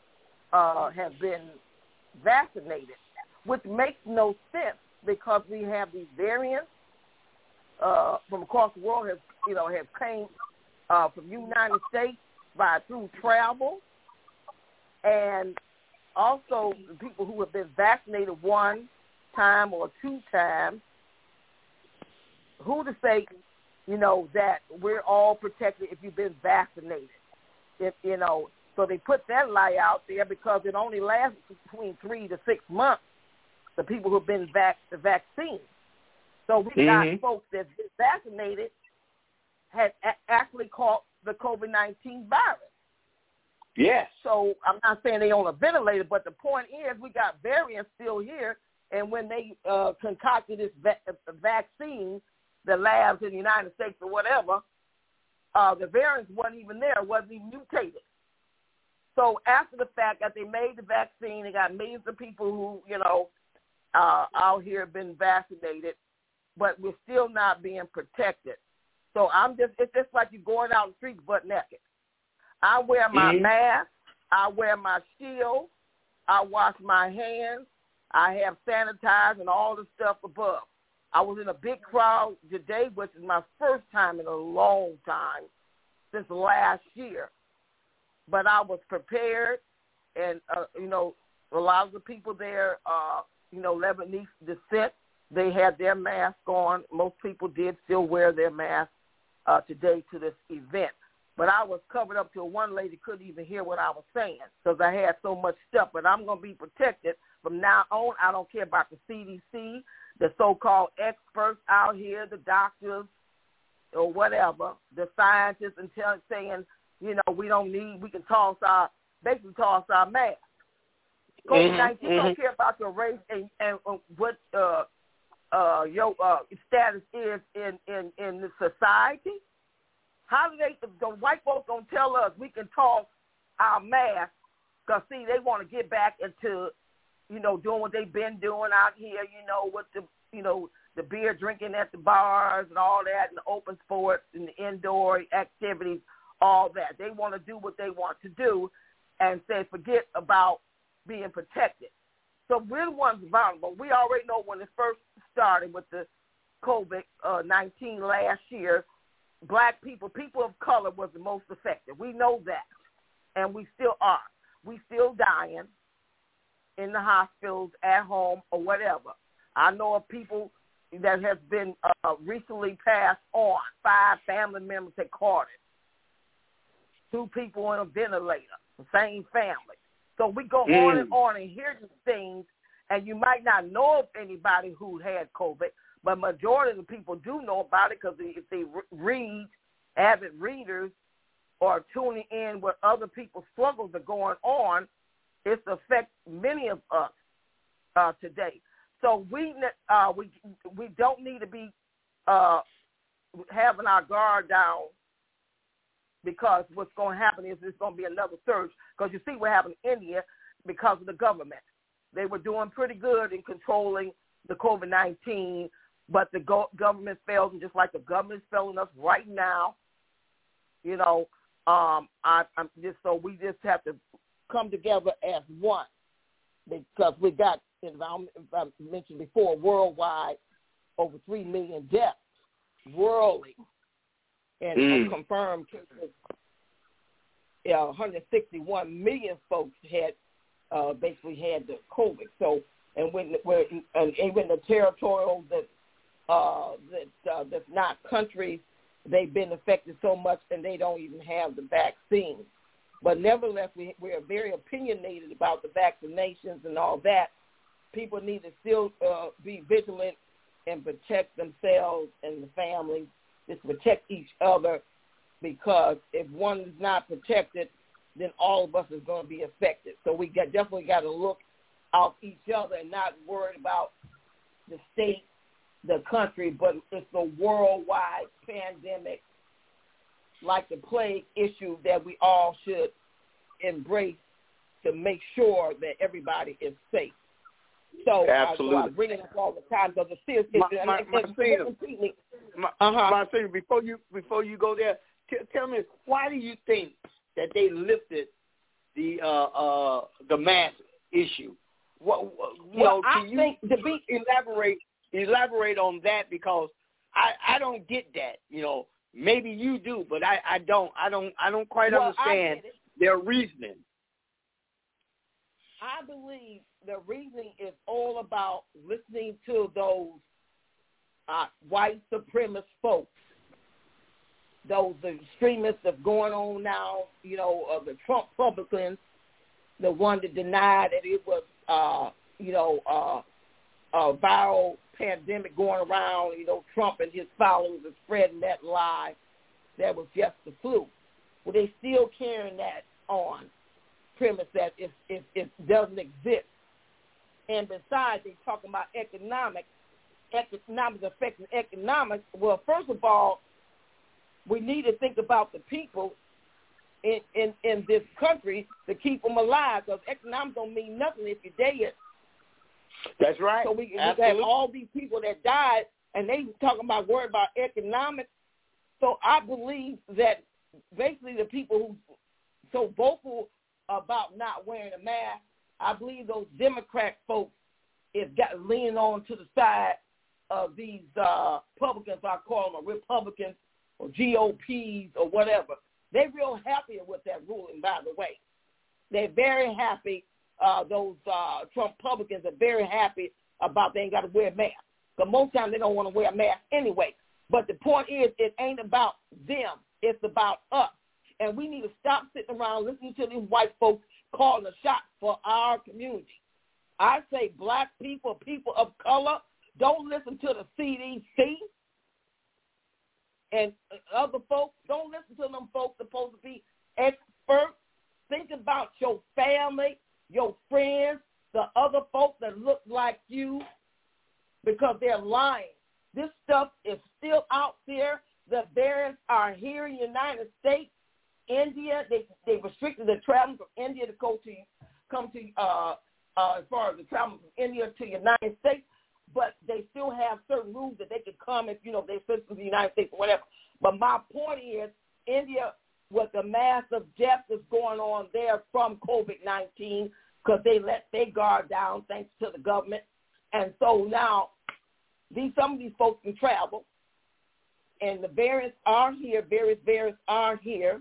S4: uh, have been vaccinated, which makes no sense because we have these variants uh, from across the world have you know have came uh, from the United States by through travel, and also the people who have been vaccinated one time or two times. Who to say, you know, that we're all protected if you've been vaccinated? If you know, so they put that lie out there because it only lasts between three to six months. The people who've been vac- the vaccine. So we mm-hmm. got folks that's been vaccinated had a- actually caught the COVID nineteen virus.
S2: Yes.
S4: So I'm not saying they on a ventilator, but the point is we got variants still here. And when they uh, concocted this va- vaccine, the labs in the United States or whatever, uh, the variants wasn't even there, wasn't even mutated. So after the fact that they made the vaccine, they got millions of people who, you know, uh, out here been vaccinated, but we're still not being protected. So I'm just, it's just like you're going out in the streets butt naked. I wear my mm-hmm. mask. I wear my shield. I wash my hands. I have sanitizer and all the stuff above. I was in a big crowd today, which is my first time in a long time since last year. But I was prepared, and, uh, you know, a lot of the people there, uh, you know, Lebanese descent, they had their mask on. Most people did still wear their mask uh, today to this event. But I was covered up till one lady couldn't even hear what I was saying because I had so much stuff. But I'm going to be protected from now on. I don't care about the C D C, the so-called experts out here, the doctors or whatever, the scientists, and tell, saying, you know, we don't need, we can toss our, basically toss our mask. COVID nineteen mm-hmm. don't care about your race and, and uh, what uh, uh, your uh, status is in, in, in the society. How do they, the white folks don't tell us we can toss our masks because, see, they want to get back into, you know, doing what they've been doing out here, you know, with the, you know, the beer drinking at the bars and all that and the open sports and the indoor activities, all that. They want to do what they want to do and say forget about being protected. So we're the ones vulnerable. We already know when it first started with the COVID nineteen last year, black people, people of color was the most affected. We know that, and we still are. We still dying in the hospitals, at home, or whatever. I know of people that have been uh, recently passed on, five family members that caught it, two people on a ventilator, the same family. So we go mm. on and on and hear these things, and you might not know of anybody who had COVID, but majority of the people do know about it because if they read, avid readers, or tuning in where other people's struggles are going on, it's affect many of us uh, today. So we uh, we we don't need to be uh, having our guard down because what's going to happen is there's going to be another surge. Because you see what happened in India because of the government. They were doing pretty good in controlling the COVID nineteen, but the go- government failed, and just like the government's failing us right now, you know, um, I, I'm just so we just have to come together as one because we got, as I mentioned before, worldwide over three million deaths worldly, and mm. confirmed cases. Yeah, one hundred sixty-one million folks had uh, basically had the COVID. So, and when when and even the territorial that uh, that uh, that's not countries, they've been affected so much, and they don't even have the vaccine. But nevertheless, we we are very opinionated about the vaccinations and all that. People need to still uh, be vigilant and protect themselves and the families, just protect each other, because if one is not protected, then all of us is going to be affected. So we got, definitely got to look out each other and not worry about the state, the country, but it's a worldwide pandemic like the plague issue that we all should embrace to make sure that everybody is safe. So,
S2: absolutely.
S4: Uh, so I bring it up all the time because it's serious.
S2: My, my, my, my,
S4: uh-huh.
S2: my thing, before you before you go there, t- tell me, why do you think that they lifted the uh, uh, the mask issue? What, what you
S4: well,
S2: know?
S4: I
S2: Can you
S4: think
S2: to be elaborate elaborate on that, because I, I don't get that. You know, maybe you do, but I, I don't. I don't. I don't quite
S4: well,
S2: understand their reasoning.
S4: I believe the reasoning is all about listening to those uh, white supremacist folks, those extremists that's going on now, you know, uh, the Trump Republicans, the one that denied that it was, uh, you know, uh, a viral pandemic going around, you know, Trump and his followers are spreading that lie that was just the flu. Well, they still carrying that on. premise that it, it, it doesn't exist. And besides, they're talking about economics, economics affecting economics. Well, first of all, we need to think about the people in, in, in this country to keep them alive, because economics don't mean nothing if you're dead.
S2: That's right.
S4: So we, we have all these people that died, and they talking about worried about economics. So I believe that basically the people who so vocal about not wearing a mask, I believe those Democrat folks is got leaning on to the side of these uh, Republicans, I call them, or Republicans or G O Ps or whatever. They're real happy with that ruling, by the way. They're very happy. Uh, those uh, Trump Republicans are very happy about they ain't got to wear a mask. Because most times they don't want to wear a mask anyway. But the point is, it ain't about them. It's about us. And we need to stop sitting around listening to these white folks calling the shots for our community. I say black people, people of color, don't listen to the C D C and other folks. Don't listen to them folks supposed to be experts. Think about your family, your friends, the other folks that look like you, because they're lying. This stuff is still out there. The variants are here in the United States. India, they they restricted the travel from India to go to come to uh, uh, as far as the travel from India to the United States, but they still have certain rules that they can come if, you know, they're citizens of the United States or whatever. But my point is, India, with the massive death that's going on there from COVID nineteen, because they let their guard down thanks to the government, and so now these some of these folks can travel, and the variants are here. Various variants are here.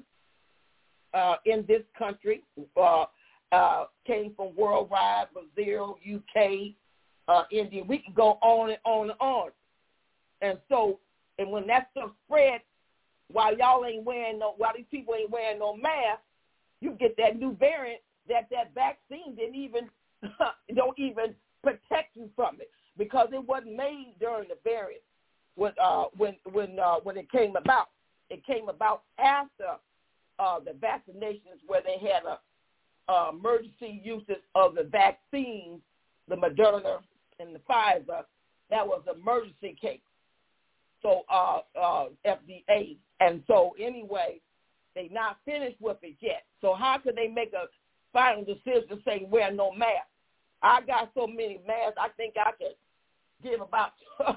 S4: Uh, in this country, uh, uh, came from worldwide, Brazil, U K, uh, India. We can go on and on and on. And so, and when that stuff spread, while y'all ain't wearing no, while these people ain't wearing no mask, you get that new variant that that vaccine didn't even, don't even protect you from it, because it wasn't made during the variant when uh, when when uh, when it came about. It came about after Uh, the vaccinations, where they had a uh, emergency uses of the vaccines, the Moderna and the Pfizer. That was an emergency case. So uh, uh, F D A. And so anyway, they not finished with it yet. So how could they make a final decision to say wear no mask? I got so many masks, I think I could give about,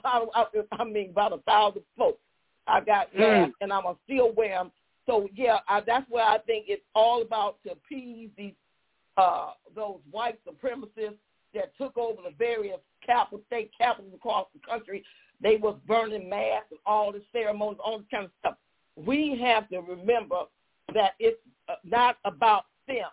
S4: I mean, about a thousand folks. I got masks, mm. and I'm going to still wear them. So, yeah, I, that's where I think it's all about to appease these, uh, those white supremacists that took over the various capital, state capitals across the country. They was burning masks and all the ceremonies, all this kind of stuff. We have to remember that it's not about them.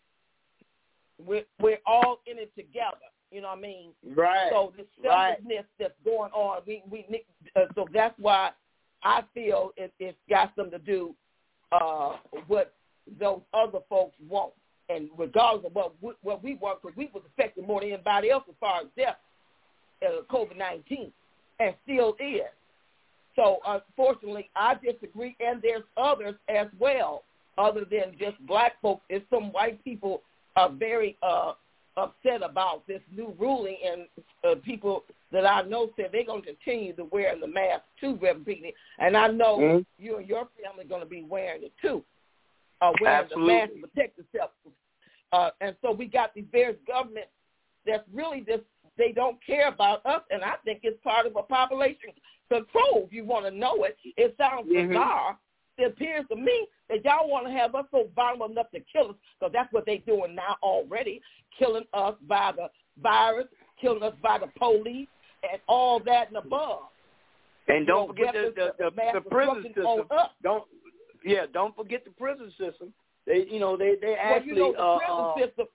S4: We're, we're all in it together. You know what I mean?
S2: Right.
S4: So the selfishness right. that's going on, we we uh, so that's why I feel it, it's got something to do uh, what those other folks want, and regardless of what what we want, because we was affected more than anybody else as far as death, uh, COVID nineteen, and still is. So unfortunately, I disagree, and there's others as well, other than just black folks. It's some white people are very uh, upset about this new ruling, and uh, people that I know said they're going to continue to wear the mask too, Reverend Pinckney. And I know mm-hmm. you and your family are going to be wearing it too, uh, wearing Absolutely. the mask to protect themselves. Uh, and so we got these various governments that's really just, they don't care about us, and I think it's part of a population control, if you want to know it. It sounds mm-hmm. bizarre. It appears to me that y'all want to have us so violent enough to kill us, because that's what they're doing now already, killing us by the virus, killing us by the police, and all that and above.
S2: And don't you know, forget the, the, the, the prison system. Don't yeah, don't forget the prison system. They, you know, they they actually
S4: well, you know, the
S2: uh,
S4: prison
S2: uh,
S4: system.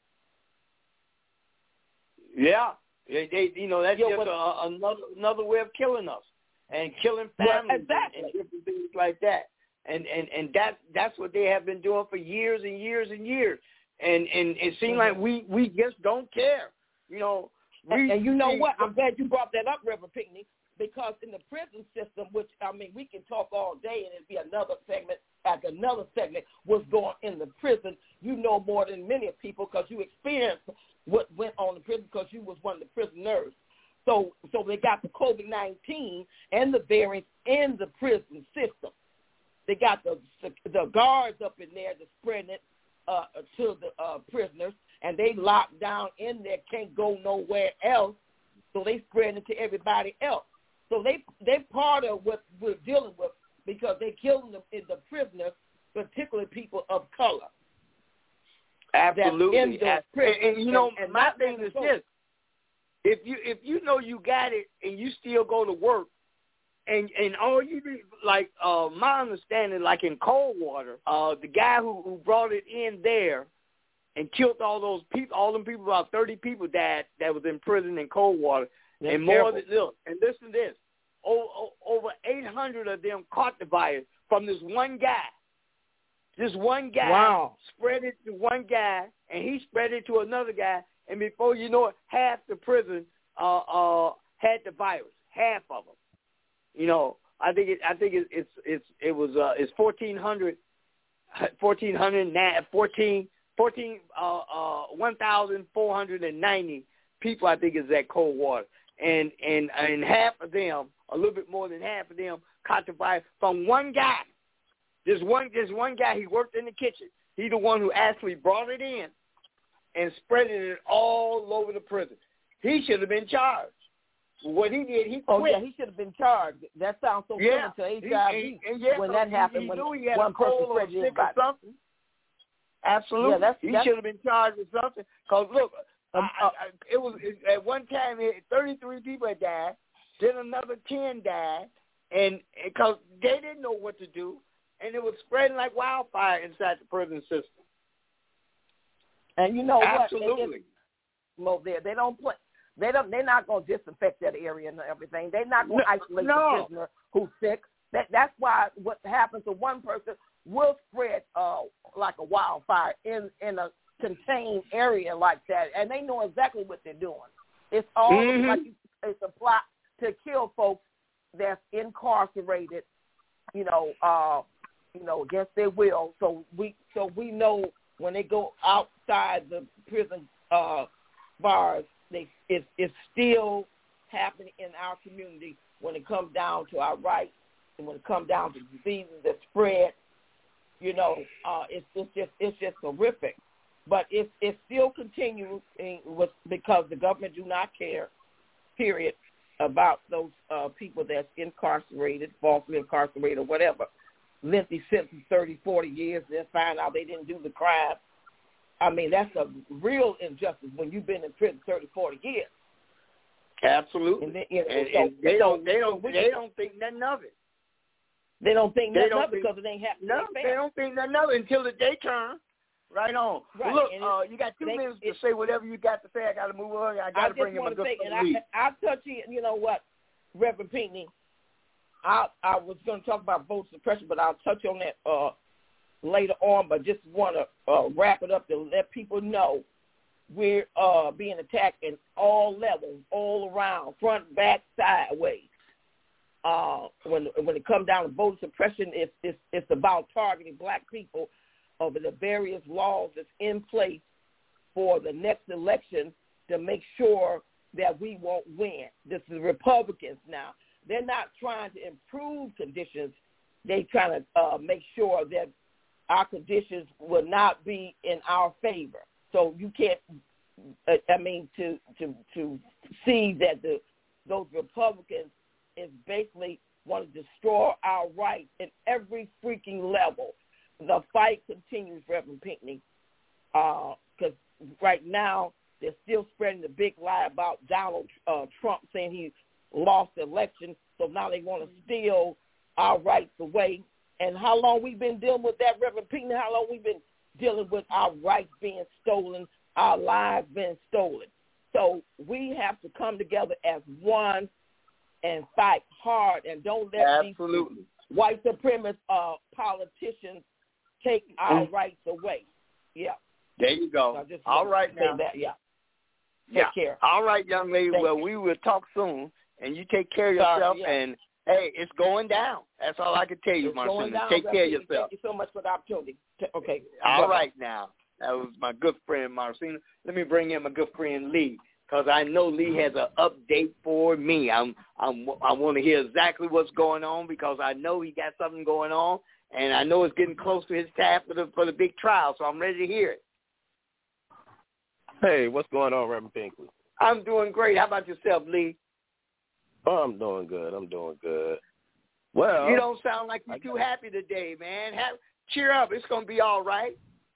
S2: Yeah, they, they you know that's
S4: yeah,
S2: just
S4: but,
S2: a, another another way of killing us and killing families
S4: well, exactly.
S2: and, and different things like that. And and and that that's what they have been doing for years and years and years. And and it seems mm-hmm. like we we just don't care. You know. We,
S4: and, and you know what? I'm glad you brought that up, Reverend Pinckney, because in the prison system, which, I mean, we can talk all day and it'd be another segment after another segment, what's going in the prison. You know know more than many people because you experienced what went on in prison because you was one of the prisoners. So so they got the COVID nineteen and the variants in the prison system. They got the the guards up in there to spread it uh, to the uh, prisoners, and they locked down in there, can't go nowhere else. So they spread it to everybody else. So they they part of what we're dealing with because they're killing the, the prisoners, particularly people of color.
S2: Absolutely.
S4: In
S2: and, and, you know,
S4: and, and
S2: my thing is this: if you if you know you got it and you still go to work, and and all you do, like uh, my understanding, like in Coldwater, uh, the guy who, who brought it in there and killed all those people, all them people, about thirty people died that was in prison in Coldwater,
S4: That's
S2: and more
S4: terrible.
S2: than look, and listen to this, over, over eight hundred of them caught the virus from this one guy. This one guy
S4: wow.
S2: spread it to one guy, and he spread it to another guy, and before you know it, half the prison uh, uh, had the virus, half of them. You know, I think it, I think it, it's it's it was uh, it's fourteen hundred, fourteen hundred, fourteen, fourteen, uh, uh, one thousand four hundred and ninety people. I think is at Coldwater, and and and half of them, a little bit more than half of them, caught the virus from one guy. This one, this one guy, he worked in the kitchen. He the one who actually brought it in and spread it all over the prison. He should have been charged. What he did, he quit.
S4: Oh, yeah, he should have been charged. That sounds so
S2: yeah.
S4: similar to H I V
S2: he, and, and yeah,
S4: when
S2: so
S4: that
S2: he,
S4: happened,
S2: he
S4: when
S2: knew he had
S4: one
S2: a cold
S4: person
S2: or
S4: spread
S2: sick
S4: it.
S2: or something. Absolutely.
S4: Yeah, that's,
S2: he
S4: that's,
S2: should have been charged with something. Because, look,
S4: um,
S2: I, I, it was it, at one time, it, thirty-three people had died. Then another ten died. And because they didn't know what to do. And it was spreading like wildfire inside the prison system.
S4: And you know
S2: Absolutely.
S4: what? Absolutely. Well, there they don't play. They don't. They're not going to disinfect that area and everything. They're not going to no, isolate
S2: no.
S4: the prisoner who's sick. That that's why what happens to one person will spread uh, like a wildfire in in a contained area like that, and they know exactly what they're doing. It's all
S2: mm-hmm.
S4: like it's a plot to kill folks that's incarcerated. You know. Uh, you know, against their will. So we so we know when they go outside the prison uh, bars, they it's, it's still happening in our community when it comes down to our rights and when it comes down to diseases that spread. You know, uh, it's it's just it's just horrific. But it's it's still continuing with because the government do not care, period, about those uh, people that's incarcerated, falsely incarcerated, or whatever. Lengthy sentence, thirty, forty years, then find out they didn't do the crime. I mean, that's a real injustice when you've been in prison thirty, forty years.
S2: Absolutely.
S4: And, then, you know,
S2: and,
S4: so,
S2: and they
S4: so,
S2: don't, they don't,
S4: so we,
S2: they don't think nothing of it.
S4: They don't think
S2: they
S4: nothing
S2: don't
S4: of it because it ain't happening.
S2: No, they don't think nothing of it until the day turn. Right on.
S4: Right.
S2: Look,
S4: and
S2: uh, you got two
S4: they,
S2: minutes
S4: it,
S2: to say whatever you got to say. I got to move on. I got to bring in my good
S4: friend. I, I'll touch you. You know what, Reverend Pinckney? I I was going to talk about voter suppression, but I'll touch on that uh, later on. But just want to uh, wrap it up to let people know we're uh, being attacked in all levels, all around, front, back, sideways. Uh, when when it comes down to voter suppression, it's it's it's about targeting black people over the various laws that's in place for the next election to make sure that we won't win. This is Republicans now. They're not trying to improve conditions. They're trying to uh, make sure that our conditions will not be in our favor. So you can't, I mean, to to to see that the those Republicans is basically want to destroy our rights in every freaking level. The fight continues, Reverend Pinckney, because uh, right now they're still spreading the big lie about Donald uh, Trump saying he lost the election, so now they want to steal our rights away. And how long we've been dealing with that, Reverend Pinckney? How long we've been dealing with our rights being stolen, our lives being stolen? So we have to come together as one and fight hard, and don't let
S2: Absolutely.
S4: these white supremacist uh, politicians take our mm. rights away. Yeah.
S2: There you go.
S4: So
S2: all right now.
S4: That, yeah. Take
S2: yeah.
S4: care.
S2: All right, young lady.
S4: Thank
S2: well,
S4: you.
S2: we will talk soon, and you take care of
S4: Sorry,
S2: yourself.
S4: yeah.
S2: And, hey, it's going down. That's all I can tell you,
S4: it's
S2: Marcina.
S4: Down,
S2: take care of
S4: yourself.
S2: yourself.
S4: Thank you so much for the opportunity. Okay.
S2: All
S4: Bye-bye.
S2: right now. That was my good friend Marcina. Let me bring in my good friend Lee, because I know Lee has an update for me. I'm, I'm, I want to hear exactly what's going on, because I know he got something going on, and I know it's getting close to his time for the for the big trial. So I'm ready to hear it.
S5: Hey, what's going on, Reverend Pinkley?
S2: I'm doing great. How about yourself, Lee?
S5: Oh, I'm doing good. I'm doing good. Well,
S2: you don't sound like you're too happy today, man. Have, cheer up. It's going to be all right.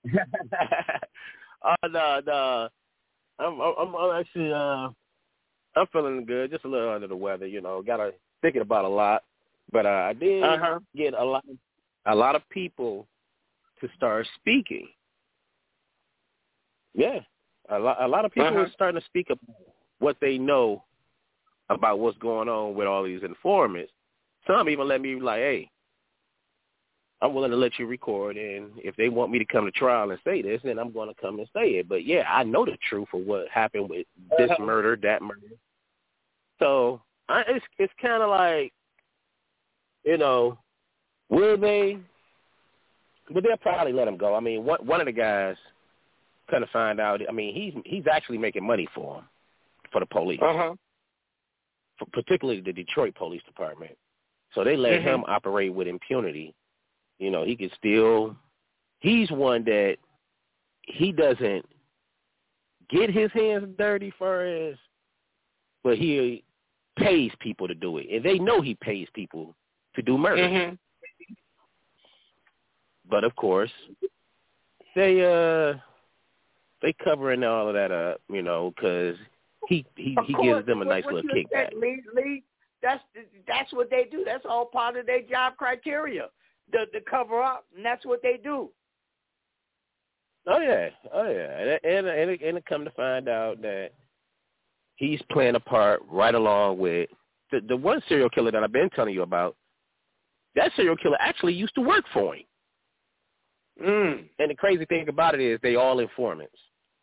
S5: uh, no, no. I'm, I'm, I'm actually, uh, I'm feeling good. Just a little under the weather, you know. Got to thinking about a lot, but uh, I did
S2: uh-huh.
S5: get a lot, a lot of people to start speaking. Yeah, a lot, a lot of people
S2: uh-huh.
S5: are starting to speak about what they know about what's going on with all these informants. Some even let me be like, hey, I'm willing to let you record, and if they want me to come to trial and say this, then I'm going to come and say it. But, yeah, I know the truth of what happened with this
S2: uh-huh.
S5: murder, that murder. So I, it's it's kind of like, you know, will they? But they'll probably let him go. I mean, one, one of the guys kind of find out, I mean, he's he's actually making money for him, for the police,
S2: uh-huh.
S5: for particularly the Detroit Police Department. So they let
S2: mm-hmm.
S5: him operate with impunity. You know, he could still – he's one that he doesn't get his hands dirty for as – but he pays people to do it. And they know he pays people to do murder.
S2: Mm-hmm.
S5: But, of course, they uh they covering all of that up, you know, because he, he, he gives them a nice
S2: what,
S5: little
S2: what
S5: kickback.
S2: Said, Lee, Lee, that's, that's what they do. That's all part of their job criteria. The, the cover up, and that's what they do.
S5: Oh yeah, oh yeah, and and and it, and it come to find out that he's playing a part right along with the the one serial killer that I've been telling you about. That serial killer actually used to work for him.
S2: Mm.
S5: And the crazy thing about it is they all informants.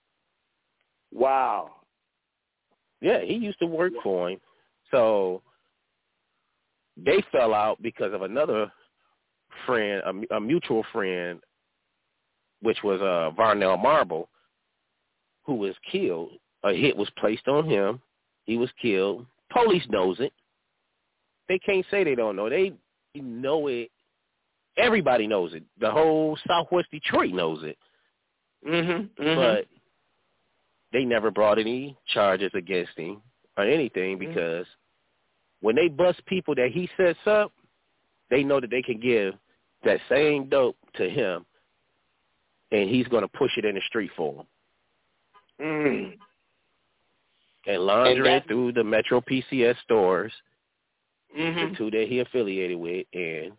S2: Wow.
S5: Yeah, he used to work for him, so they fell out because of another friend, a, a mutual friend, which was uh, Varnell Marble, who was killed. A hit was placed on him. He was killed. Police knows it. They can't say they don't know. They know it. Everybody knows it. The whole Southwest Detroit knows it.
S2: Mm-hmm, mm-hmm.
S5: But they never brought any charges against him or anything because mm-hmm. when they bust people that he sets up, they know that they can give that same dope to him, and he's going to push it in the street for him.
S2: Mm.
S5: And launder
S2: and
S5: it through the Metro P C S stores,
S2: mm-hmm.
S5: the two that he affiliated with, and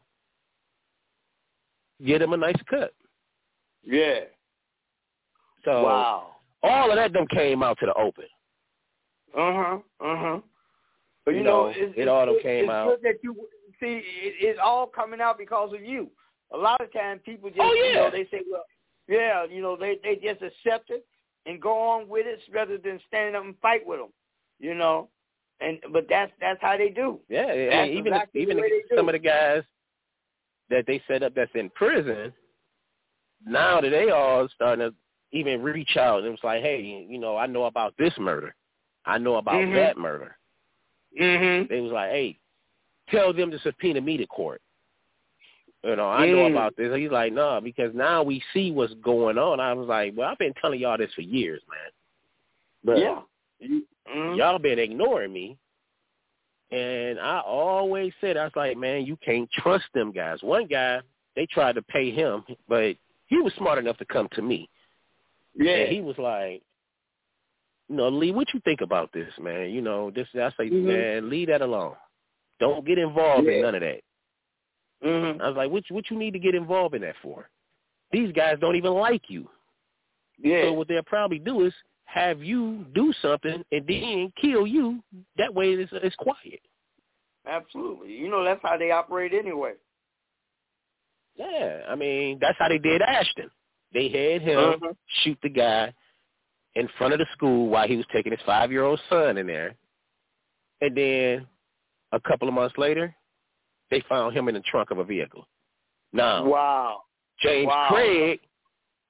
S5: get him a nice cut.
S2: Yeah.
S5: So
S2: wow.
S5: all of that done came out to the open.
S2: Uh-huh, uh-huh. But you,
S5: you
S2: know,
S5: know
S2: it's,
S5: it all
S2: it's,
S5: came
S2: it's
S5: out.
S2: Good that you see, it, it's all coming out because of you. A lot of times people just,
S5: oh, yeah.
S2: you know, they say, well, yeah, you know, they, they just accept it and go on with it rather than standing up and fight with them, you know. And but that's that's how they do.
S5: Yeah, I
S2: that's
S5: mean, even
S2: exactly
S5: even
S2: the
S5: the, some of the guys that they set up that's in prison, now that they all starting to even reach out and it was like, hey, you know, I know about this murder. I know about
S2: mm-hmm.
S5: that murder.
S2: Mm-hmm.
S5: They was like, hey, tell them to subpoena me to court. You know, I
S2: mm.
S5: know about this. He's like, no, because now we see what's going on. I was like, well, I've been telling y'all this for years, man. But
S2: yeah. Mm-hmm.
S5: y'all been ignoring me. And I always said, I was like, man, you can't trust them guys. One guy, they tried to pay him, but he was smart enough to come to me.
S2: Yeah.
S5: And he was like, you know, Lee, what you think about this, man? You know, this. I say,
S2: mm-hmm.
S5: man, leave that alone. Don't get involved
S2: yeah.
S5: in none of that.
S2: Mm-hmm.
S5: I was like, what, what you need to get involved in that for? These guys don't even like you.
S2: Yeah.
S5: So what they'll probably do is have you do something and then kill you. That way it's, it's quiet.
S2: Absolutely. You know, that's how they operate anyway.
S5: Yeah. I mean, that's how they did Ashton. They had him
S2: mm-hmm.
S5: shoot the guy in front of the school while he was taking his five-year-old son in there. And then a couple of months later, they found him in the trunk of a vehicle. Now,
S2: wow.
S5: James
S2: wow.
S5: Craig,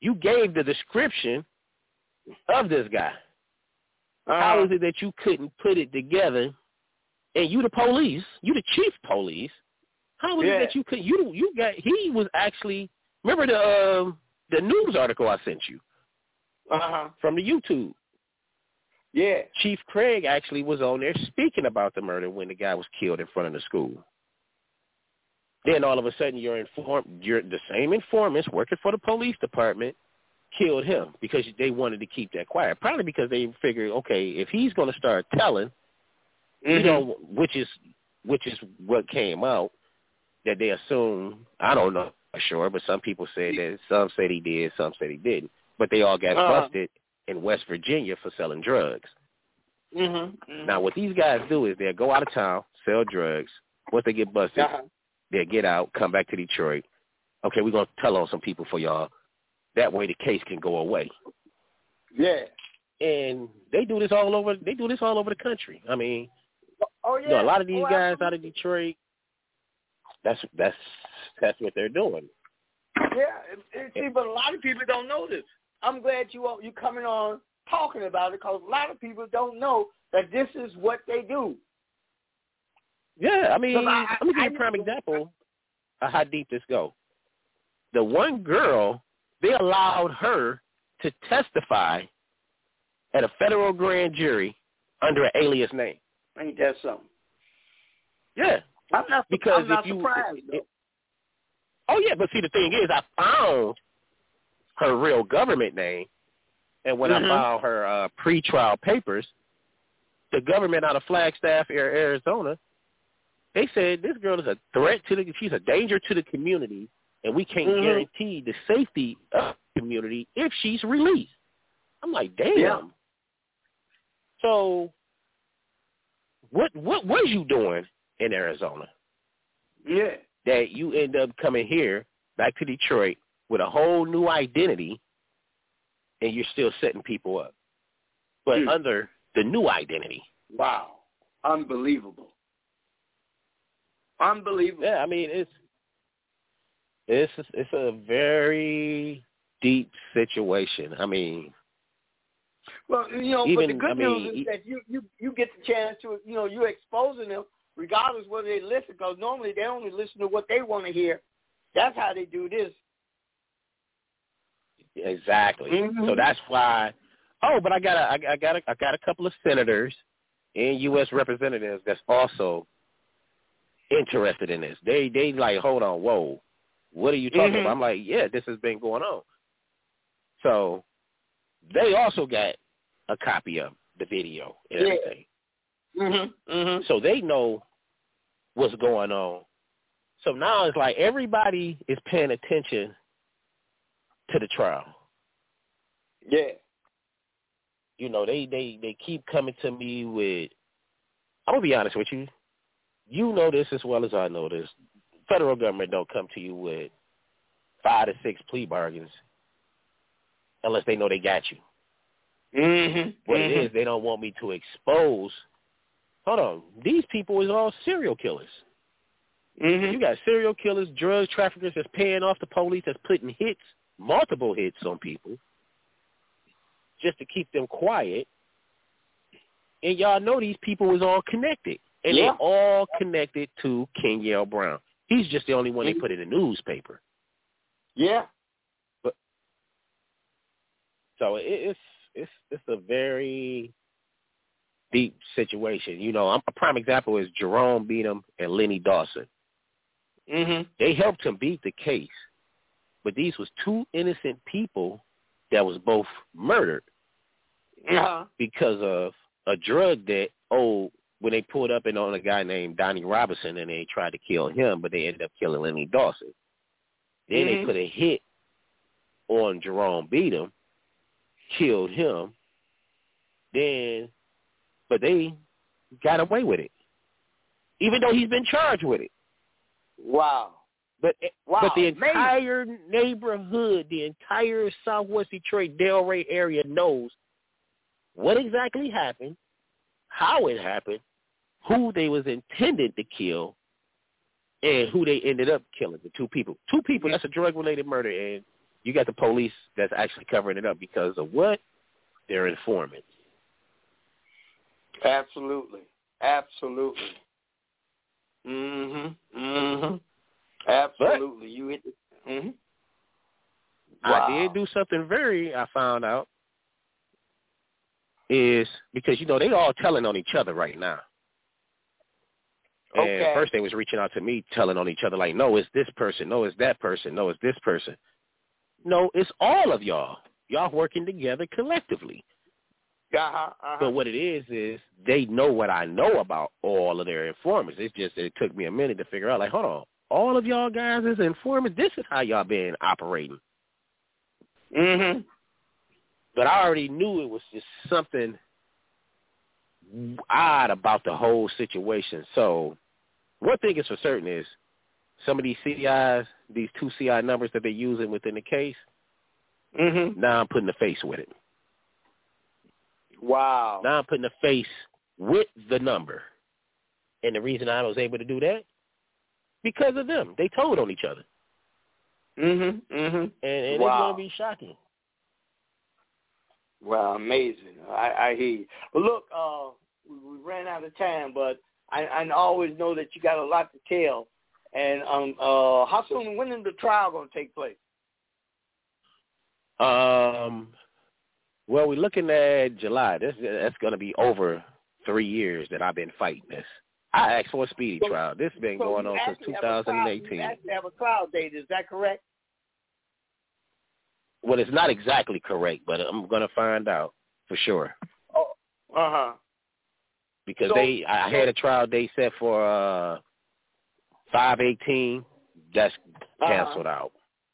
S5: you gave the description of this guy.
S2: Uh-huh.
S5: How is it that you couldn't put it together? And you the police, you the chief police. How is
S2: Yeah.
S5: it that you could? You you got he was actually remember the uh, the news article I sent you
S2: Uh-huh.
S5: from the YouTube.
S2: Yeah.
S5: Chief Craig actually was on there speaking about the murder when the guy was killed in front of the school. Then all of a sudden, you're informed. You're the same informants working for the police department killed him because they wanted to keep that quiet. Probably because they figured, okay, if he's going to start telling,
S2: Mm-hmm.
S5: you know, which is which is what came out that they assume. I don't know for sure, but some people said that. Some said he did, some said he didn't. But they all got
S2: Uh-huh.
S5: busted in West Virginia for selling drugs.
S2: Mm-hmm. Mm-hmm.
S5: Now, what these guys do is they'll go out of town, sell drugs. Once they get busted,
S2: Uh-huh.
S5: they'll get out, come back to Detroit. Okay, we're going to tell on some people for y'all. That way the case can go away.
S2: Yeah.
S5: And they do this all over. They do this all over the country. I mean,
S2: Oh, yeah.
S5: you know, a lot of these
S2: oh,
S5: guys
S2: absolutely.
S5: out of Detroit, that's that's that's what they're doing.
S2: Yeah. it- it- See, but a lot of people don't know this. I'm glad you you coming on talking about it because a lot of people don't know that this is what they do.
S5: Yeah, I mean,
S2: But I-
S5: let me give
S2: I-
S5: you a prime example of how deep this goes. The one girl, they allowed her to testify at a federal grand jury under an alias name.
S2: Ain't that something?
S5: Yeah.
S2: I'm not,
S5: Because
S2: I'm not
S5: if you,
S2: surprised, though.
S5: it- oh, yeah, but see, the thing is, I found her real government name, and when
S2: Mhm.
S5: I found her uh, pretrial papers, the government out of Flagstaff, Air- Arizona, they said this girl is a threat to the, she's a danger to the community, and we can't
S2: Mhm.
S5: guarantee the safety of the community if she's released. I'm like, damn.
S2: Yeah.
S5: So what what was you doing in Arizona
S2: Yeah.
S5: that you end up coming here back to Detroit with a whole new identity, and you're still setting people up, but
S2: Mm.
S5: under the new identity?
S2: Wow. Unbelievable. Unbelievable.
S5: Yeah, I mean it's it's it's a very deep situation. I mean,
S2: Well, you know,
S5: Even-
S2: but the good
S5: I mean,
S2: news is
S5: e-
S2: that you, you, you get the chance to, you know, you're exposing them regardless whether they listen, because normally they only listen to what they want to hear. That's how they do this.
S5: exactly.
S2: Mhm.
S5: So that's why. Oh, but I got a, I, I got a, I got a couple of senators and U S representatives that's also interested in this. They they like, hold on, whoa, what are you talking
S2: Mhm.
S5: about? I'm like, yeah, this has been going on. So they also got a copy of the video and
S2: Yeah.
S5: everything.
S2: Mm-hmm. Mm-hmm.
S5: So they know what's going on. So now it's like everybody is paying attention to the trial.
S2: Yeah.
S5: You know, they, they, they keep coming to me with, I'm going to be honest with you. You know this as well as I know this. Federal government don't come to you with five to six plea bargains unless they know they got you.
S2: Mm-hmm.
S5: What
S2: mm-hmm.
S5: it is, they don't want me to expose. Hold on. These people is all serial killers.
S2: Mm-hmm.
S5: You got serial killers, drug traffickers that's paying off the police, that's putting hits, multiple hits on people just to keep them quiet. And y'all know these people is all connected. And
S2: Yeah.
S5: they're all connected to Kenyell Brown. He's just the only one
S2: Mhm.
S5: they put in the newspaper.
S2: Yeah.
S5: But so it, it's it's it's a very deep situation. You know, I'm, a prime example is Jerome Beadham and Lenny Dawson.
S2: Mm-hmm.
S5: They helped him beat the case, but these was two innocent people that was both murdered
S2: Uh-huh.
S5: because of a drug that, oh, when they pulled up and on a guy named Donnie Robinson and they tried to kill him, but they ended up killing Lenny Dawson. Then
S2: Mhm.
S5: they put a hit on Jerome Beadham, killed him, then, but they got away with it, even though he's been charged with it.
S2: Wow.
S5: But
S2: Wow,
S5: but the
S2: amazing.
S5: entire neighborhood, the entire Southwest Detroit, Delray area knows what exactly happened, how it happened, who they was intended to kill, and who they ended up killing, the two people. Two people, that's a drug-related murder, and you got the police that's actually covering it up because of what? They're informants.
S2: Absolutely. Absolutely. Mhm. Mhm. Absolutely. But you hit the mhm. Wow.
S5: I did do something very I found out is because you know they all telling on each other right now. And
S2: okay.
S5: first they was reaching out to me telling on each other like, no, it's this person, no, it's that person, no, it's this person. No, it's all of y'all. Y'all working together collectively.
S2: Uh-huh, uh-huh.
S5: But what it is is they know what I know about all of their informants. It's just that it took me a minute to figure out, like, hold on, all of y'all guys as informants, this is how y'all been operating.
S2: Mm-hmm.
S5: But I already knew it was just something odd about the whole situation. So one thing is for certain is some of these C Is, these two C I numbers that they're using within the case,
S2: mm-hmm.
S5: now I'm putting a face with it.
S2: Wow.
S5: Now I'm putting a face with the number. And the reason I was able to do that, because of them. They told on each other.
S2: Mm-hmm, mm-hmm.
S5: And, and
S2: wow.
S5: it's going to be shocking.
S2: Wow, amazing. I, I hear you. Well, look, uh, we, we ran out of time, but I, I always know that you got a lot to tell. And um, uh, how soon, when is the trial going to take place?
S5: Um, well, we're looking at July. This That's going to be over three years that I've been fighting this. I asked for a speedy
S2: so,
S5: trial. This has been
S2: so
S5: going on since two thousand eighteen.
S2: You actually have a trial date. Is that correct?
S5: Well, it's not exactly correct, but I'm going to find out for sure.
S2: Oh, uh-huh.
S5: Because
S2: so,
S5: they, I had a trial date set for uh, five eighteen. That's canceled
S2: uh-huh.
S5: out.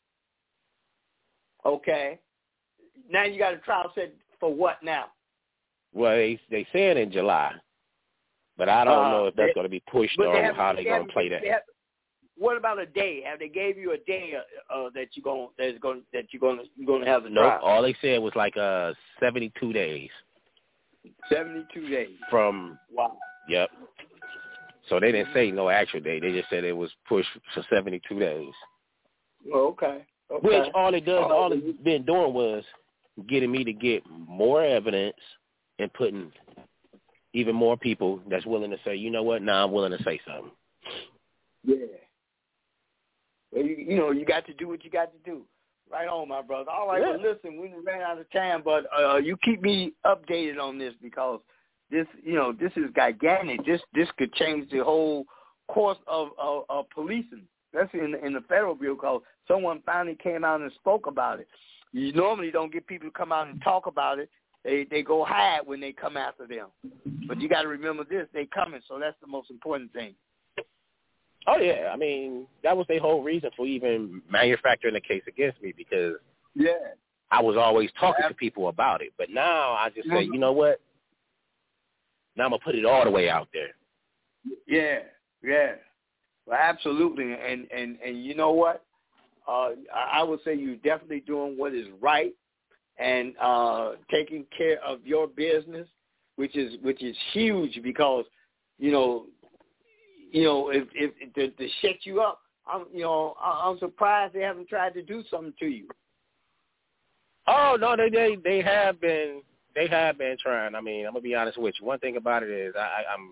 S2: Okay. Now you got a trial set for what now?
S5: Well, they they said in July, but I don't uh, know if that's going to be pushed on
S2: have,
S5: how they're they going to play that.
S2: Have, what about a day? Have they gave you a day uh, uh, that you going that's going that you're going to you're going to have the
S5: nope,
S2: trial?
S5: Nope. All they said was like uh seventy-two days.
S2: Seventy-two days.
S5: From
S2: wow.
S5: Yep. So they didn't say no actual day. They just said it was pushed for seventy-two days.
S2: Oh, okay. okay.
S5: Which all it does, all it's been doing was getting me to get more evidence and putting even more people that's willing to say, you know what, now I'm willing to say something.
S2: Yeah. Well, you, you know, you got to do what you got to do. Right on, my brother. All right, yeah. Well, listen, we ran out of time, but uh, you keep me updated on this because this, you know, this is gigantic. This this could change the whole course of, of, of policing. That's in, in the federal bureau because someone finally came out and spoke about it. You normally don't get people to come out and talk about it. They they go hide when they come after them. But you got to remember this, they coming, so that's the most important thing.
S5: Oh, yeah. I mean, that was their whole reason for even manufacturing a case against me because
S2: yeah,
S5: I was always talking to people about it. But now I just say, you know what? Now I'm going to put it all the way out there.
S2: Yeah, yeah. Well, absolutely. And, and, and you know what? Uh, I would say you're definitely doing what is right and uh, taking care of your business, which is which is huge because, you know, you know, if if, if to, to shut you up, I'm you know I'm surprised they haven't tried to do something to you.
S5: Oh no, they they they have been they have been trying. I mean, I'm gonna be honest with you. One thing about it is I, I'm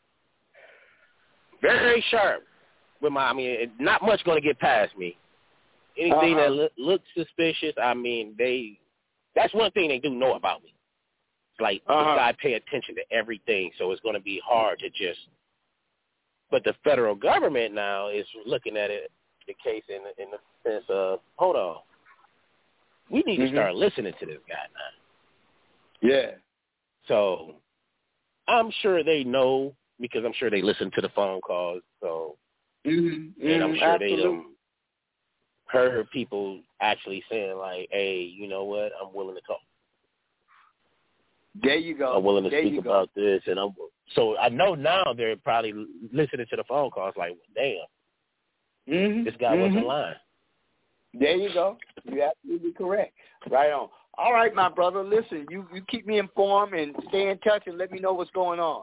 S5: very sharp with my. I mean, it, not much gonna get past me. Anything
S2: uh-huh.
S5: that look, looks suspicious, I mean, they. That's one thing they do know about me. It's like
S2: uh-huh.
S5: this guy pay attention to everything, so it's gonna be hard to just. But the federal government now is looking at it, the case in the, in the sense of, hold on, we need
S2: mm-hmm.
S5: to start listening to this guy now.
S2: Yeah.
S5: So I'm sure they know because I'm sure they listen to the phone calls. So
S2: mm-hmm.
S5: and I'm
S2: mm-hmm.
S5: sure
S2: Absolutely.
S5: they done heard people actually saying like, "Hey, you know what? I'm willing to talk."
S2: There you go.
S5: I'm willing to
S2: there
S5: speak about this, and I'm so I know now they're probably listening to the phone calls like, "Damn,
S2: mm-hmm.
S5: this guy
S2: mm-hmm.
S5: wasn't lying."
S2: There you go. You're absolutely correct. Right on. All right, my brother. Listen, you, you keep me informed and stay in touch and let me know what's going on.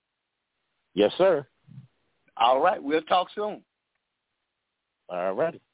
S5: Yes, sir.
S2: All right. We'll talk soon.
S5: All righty.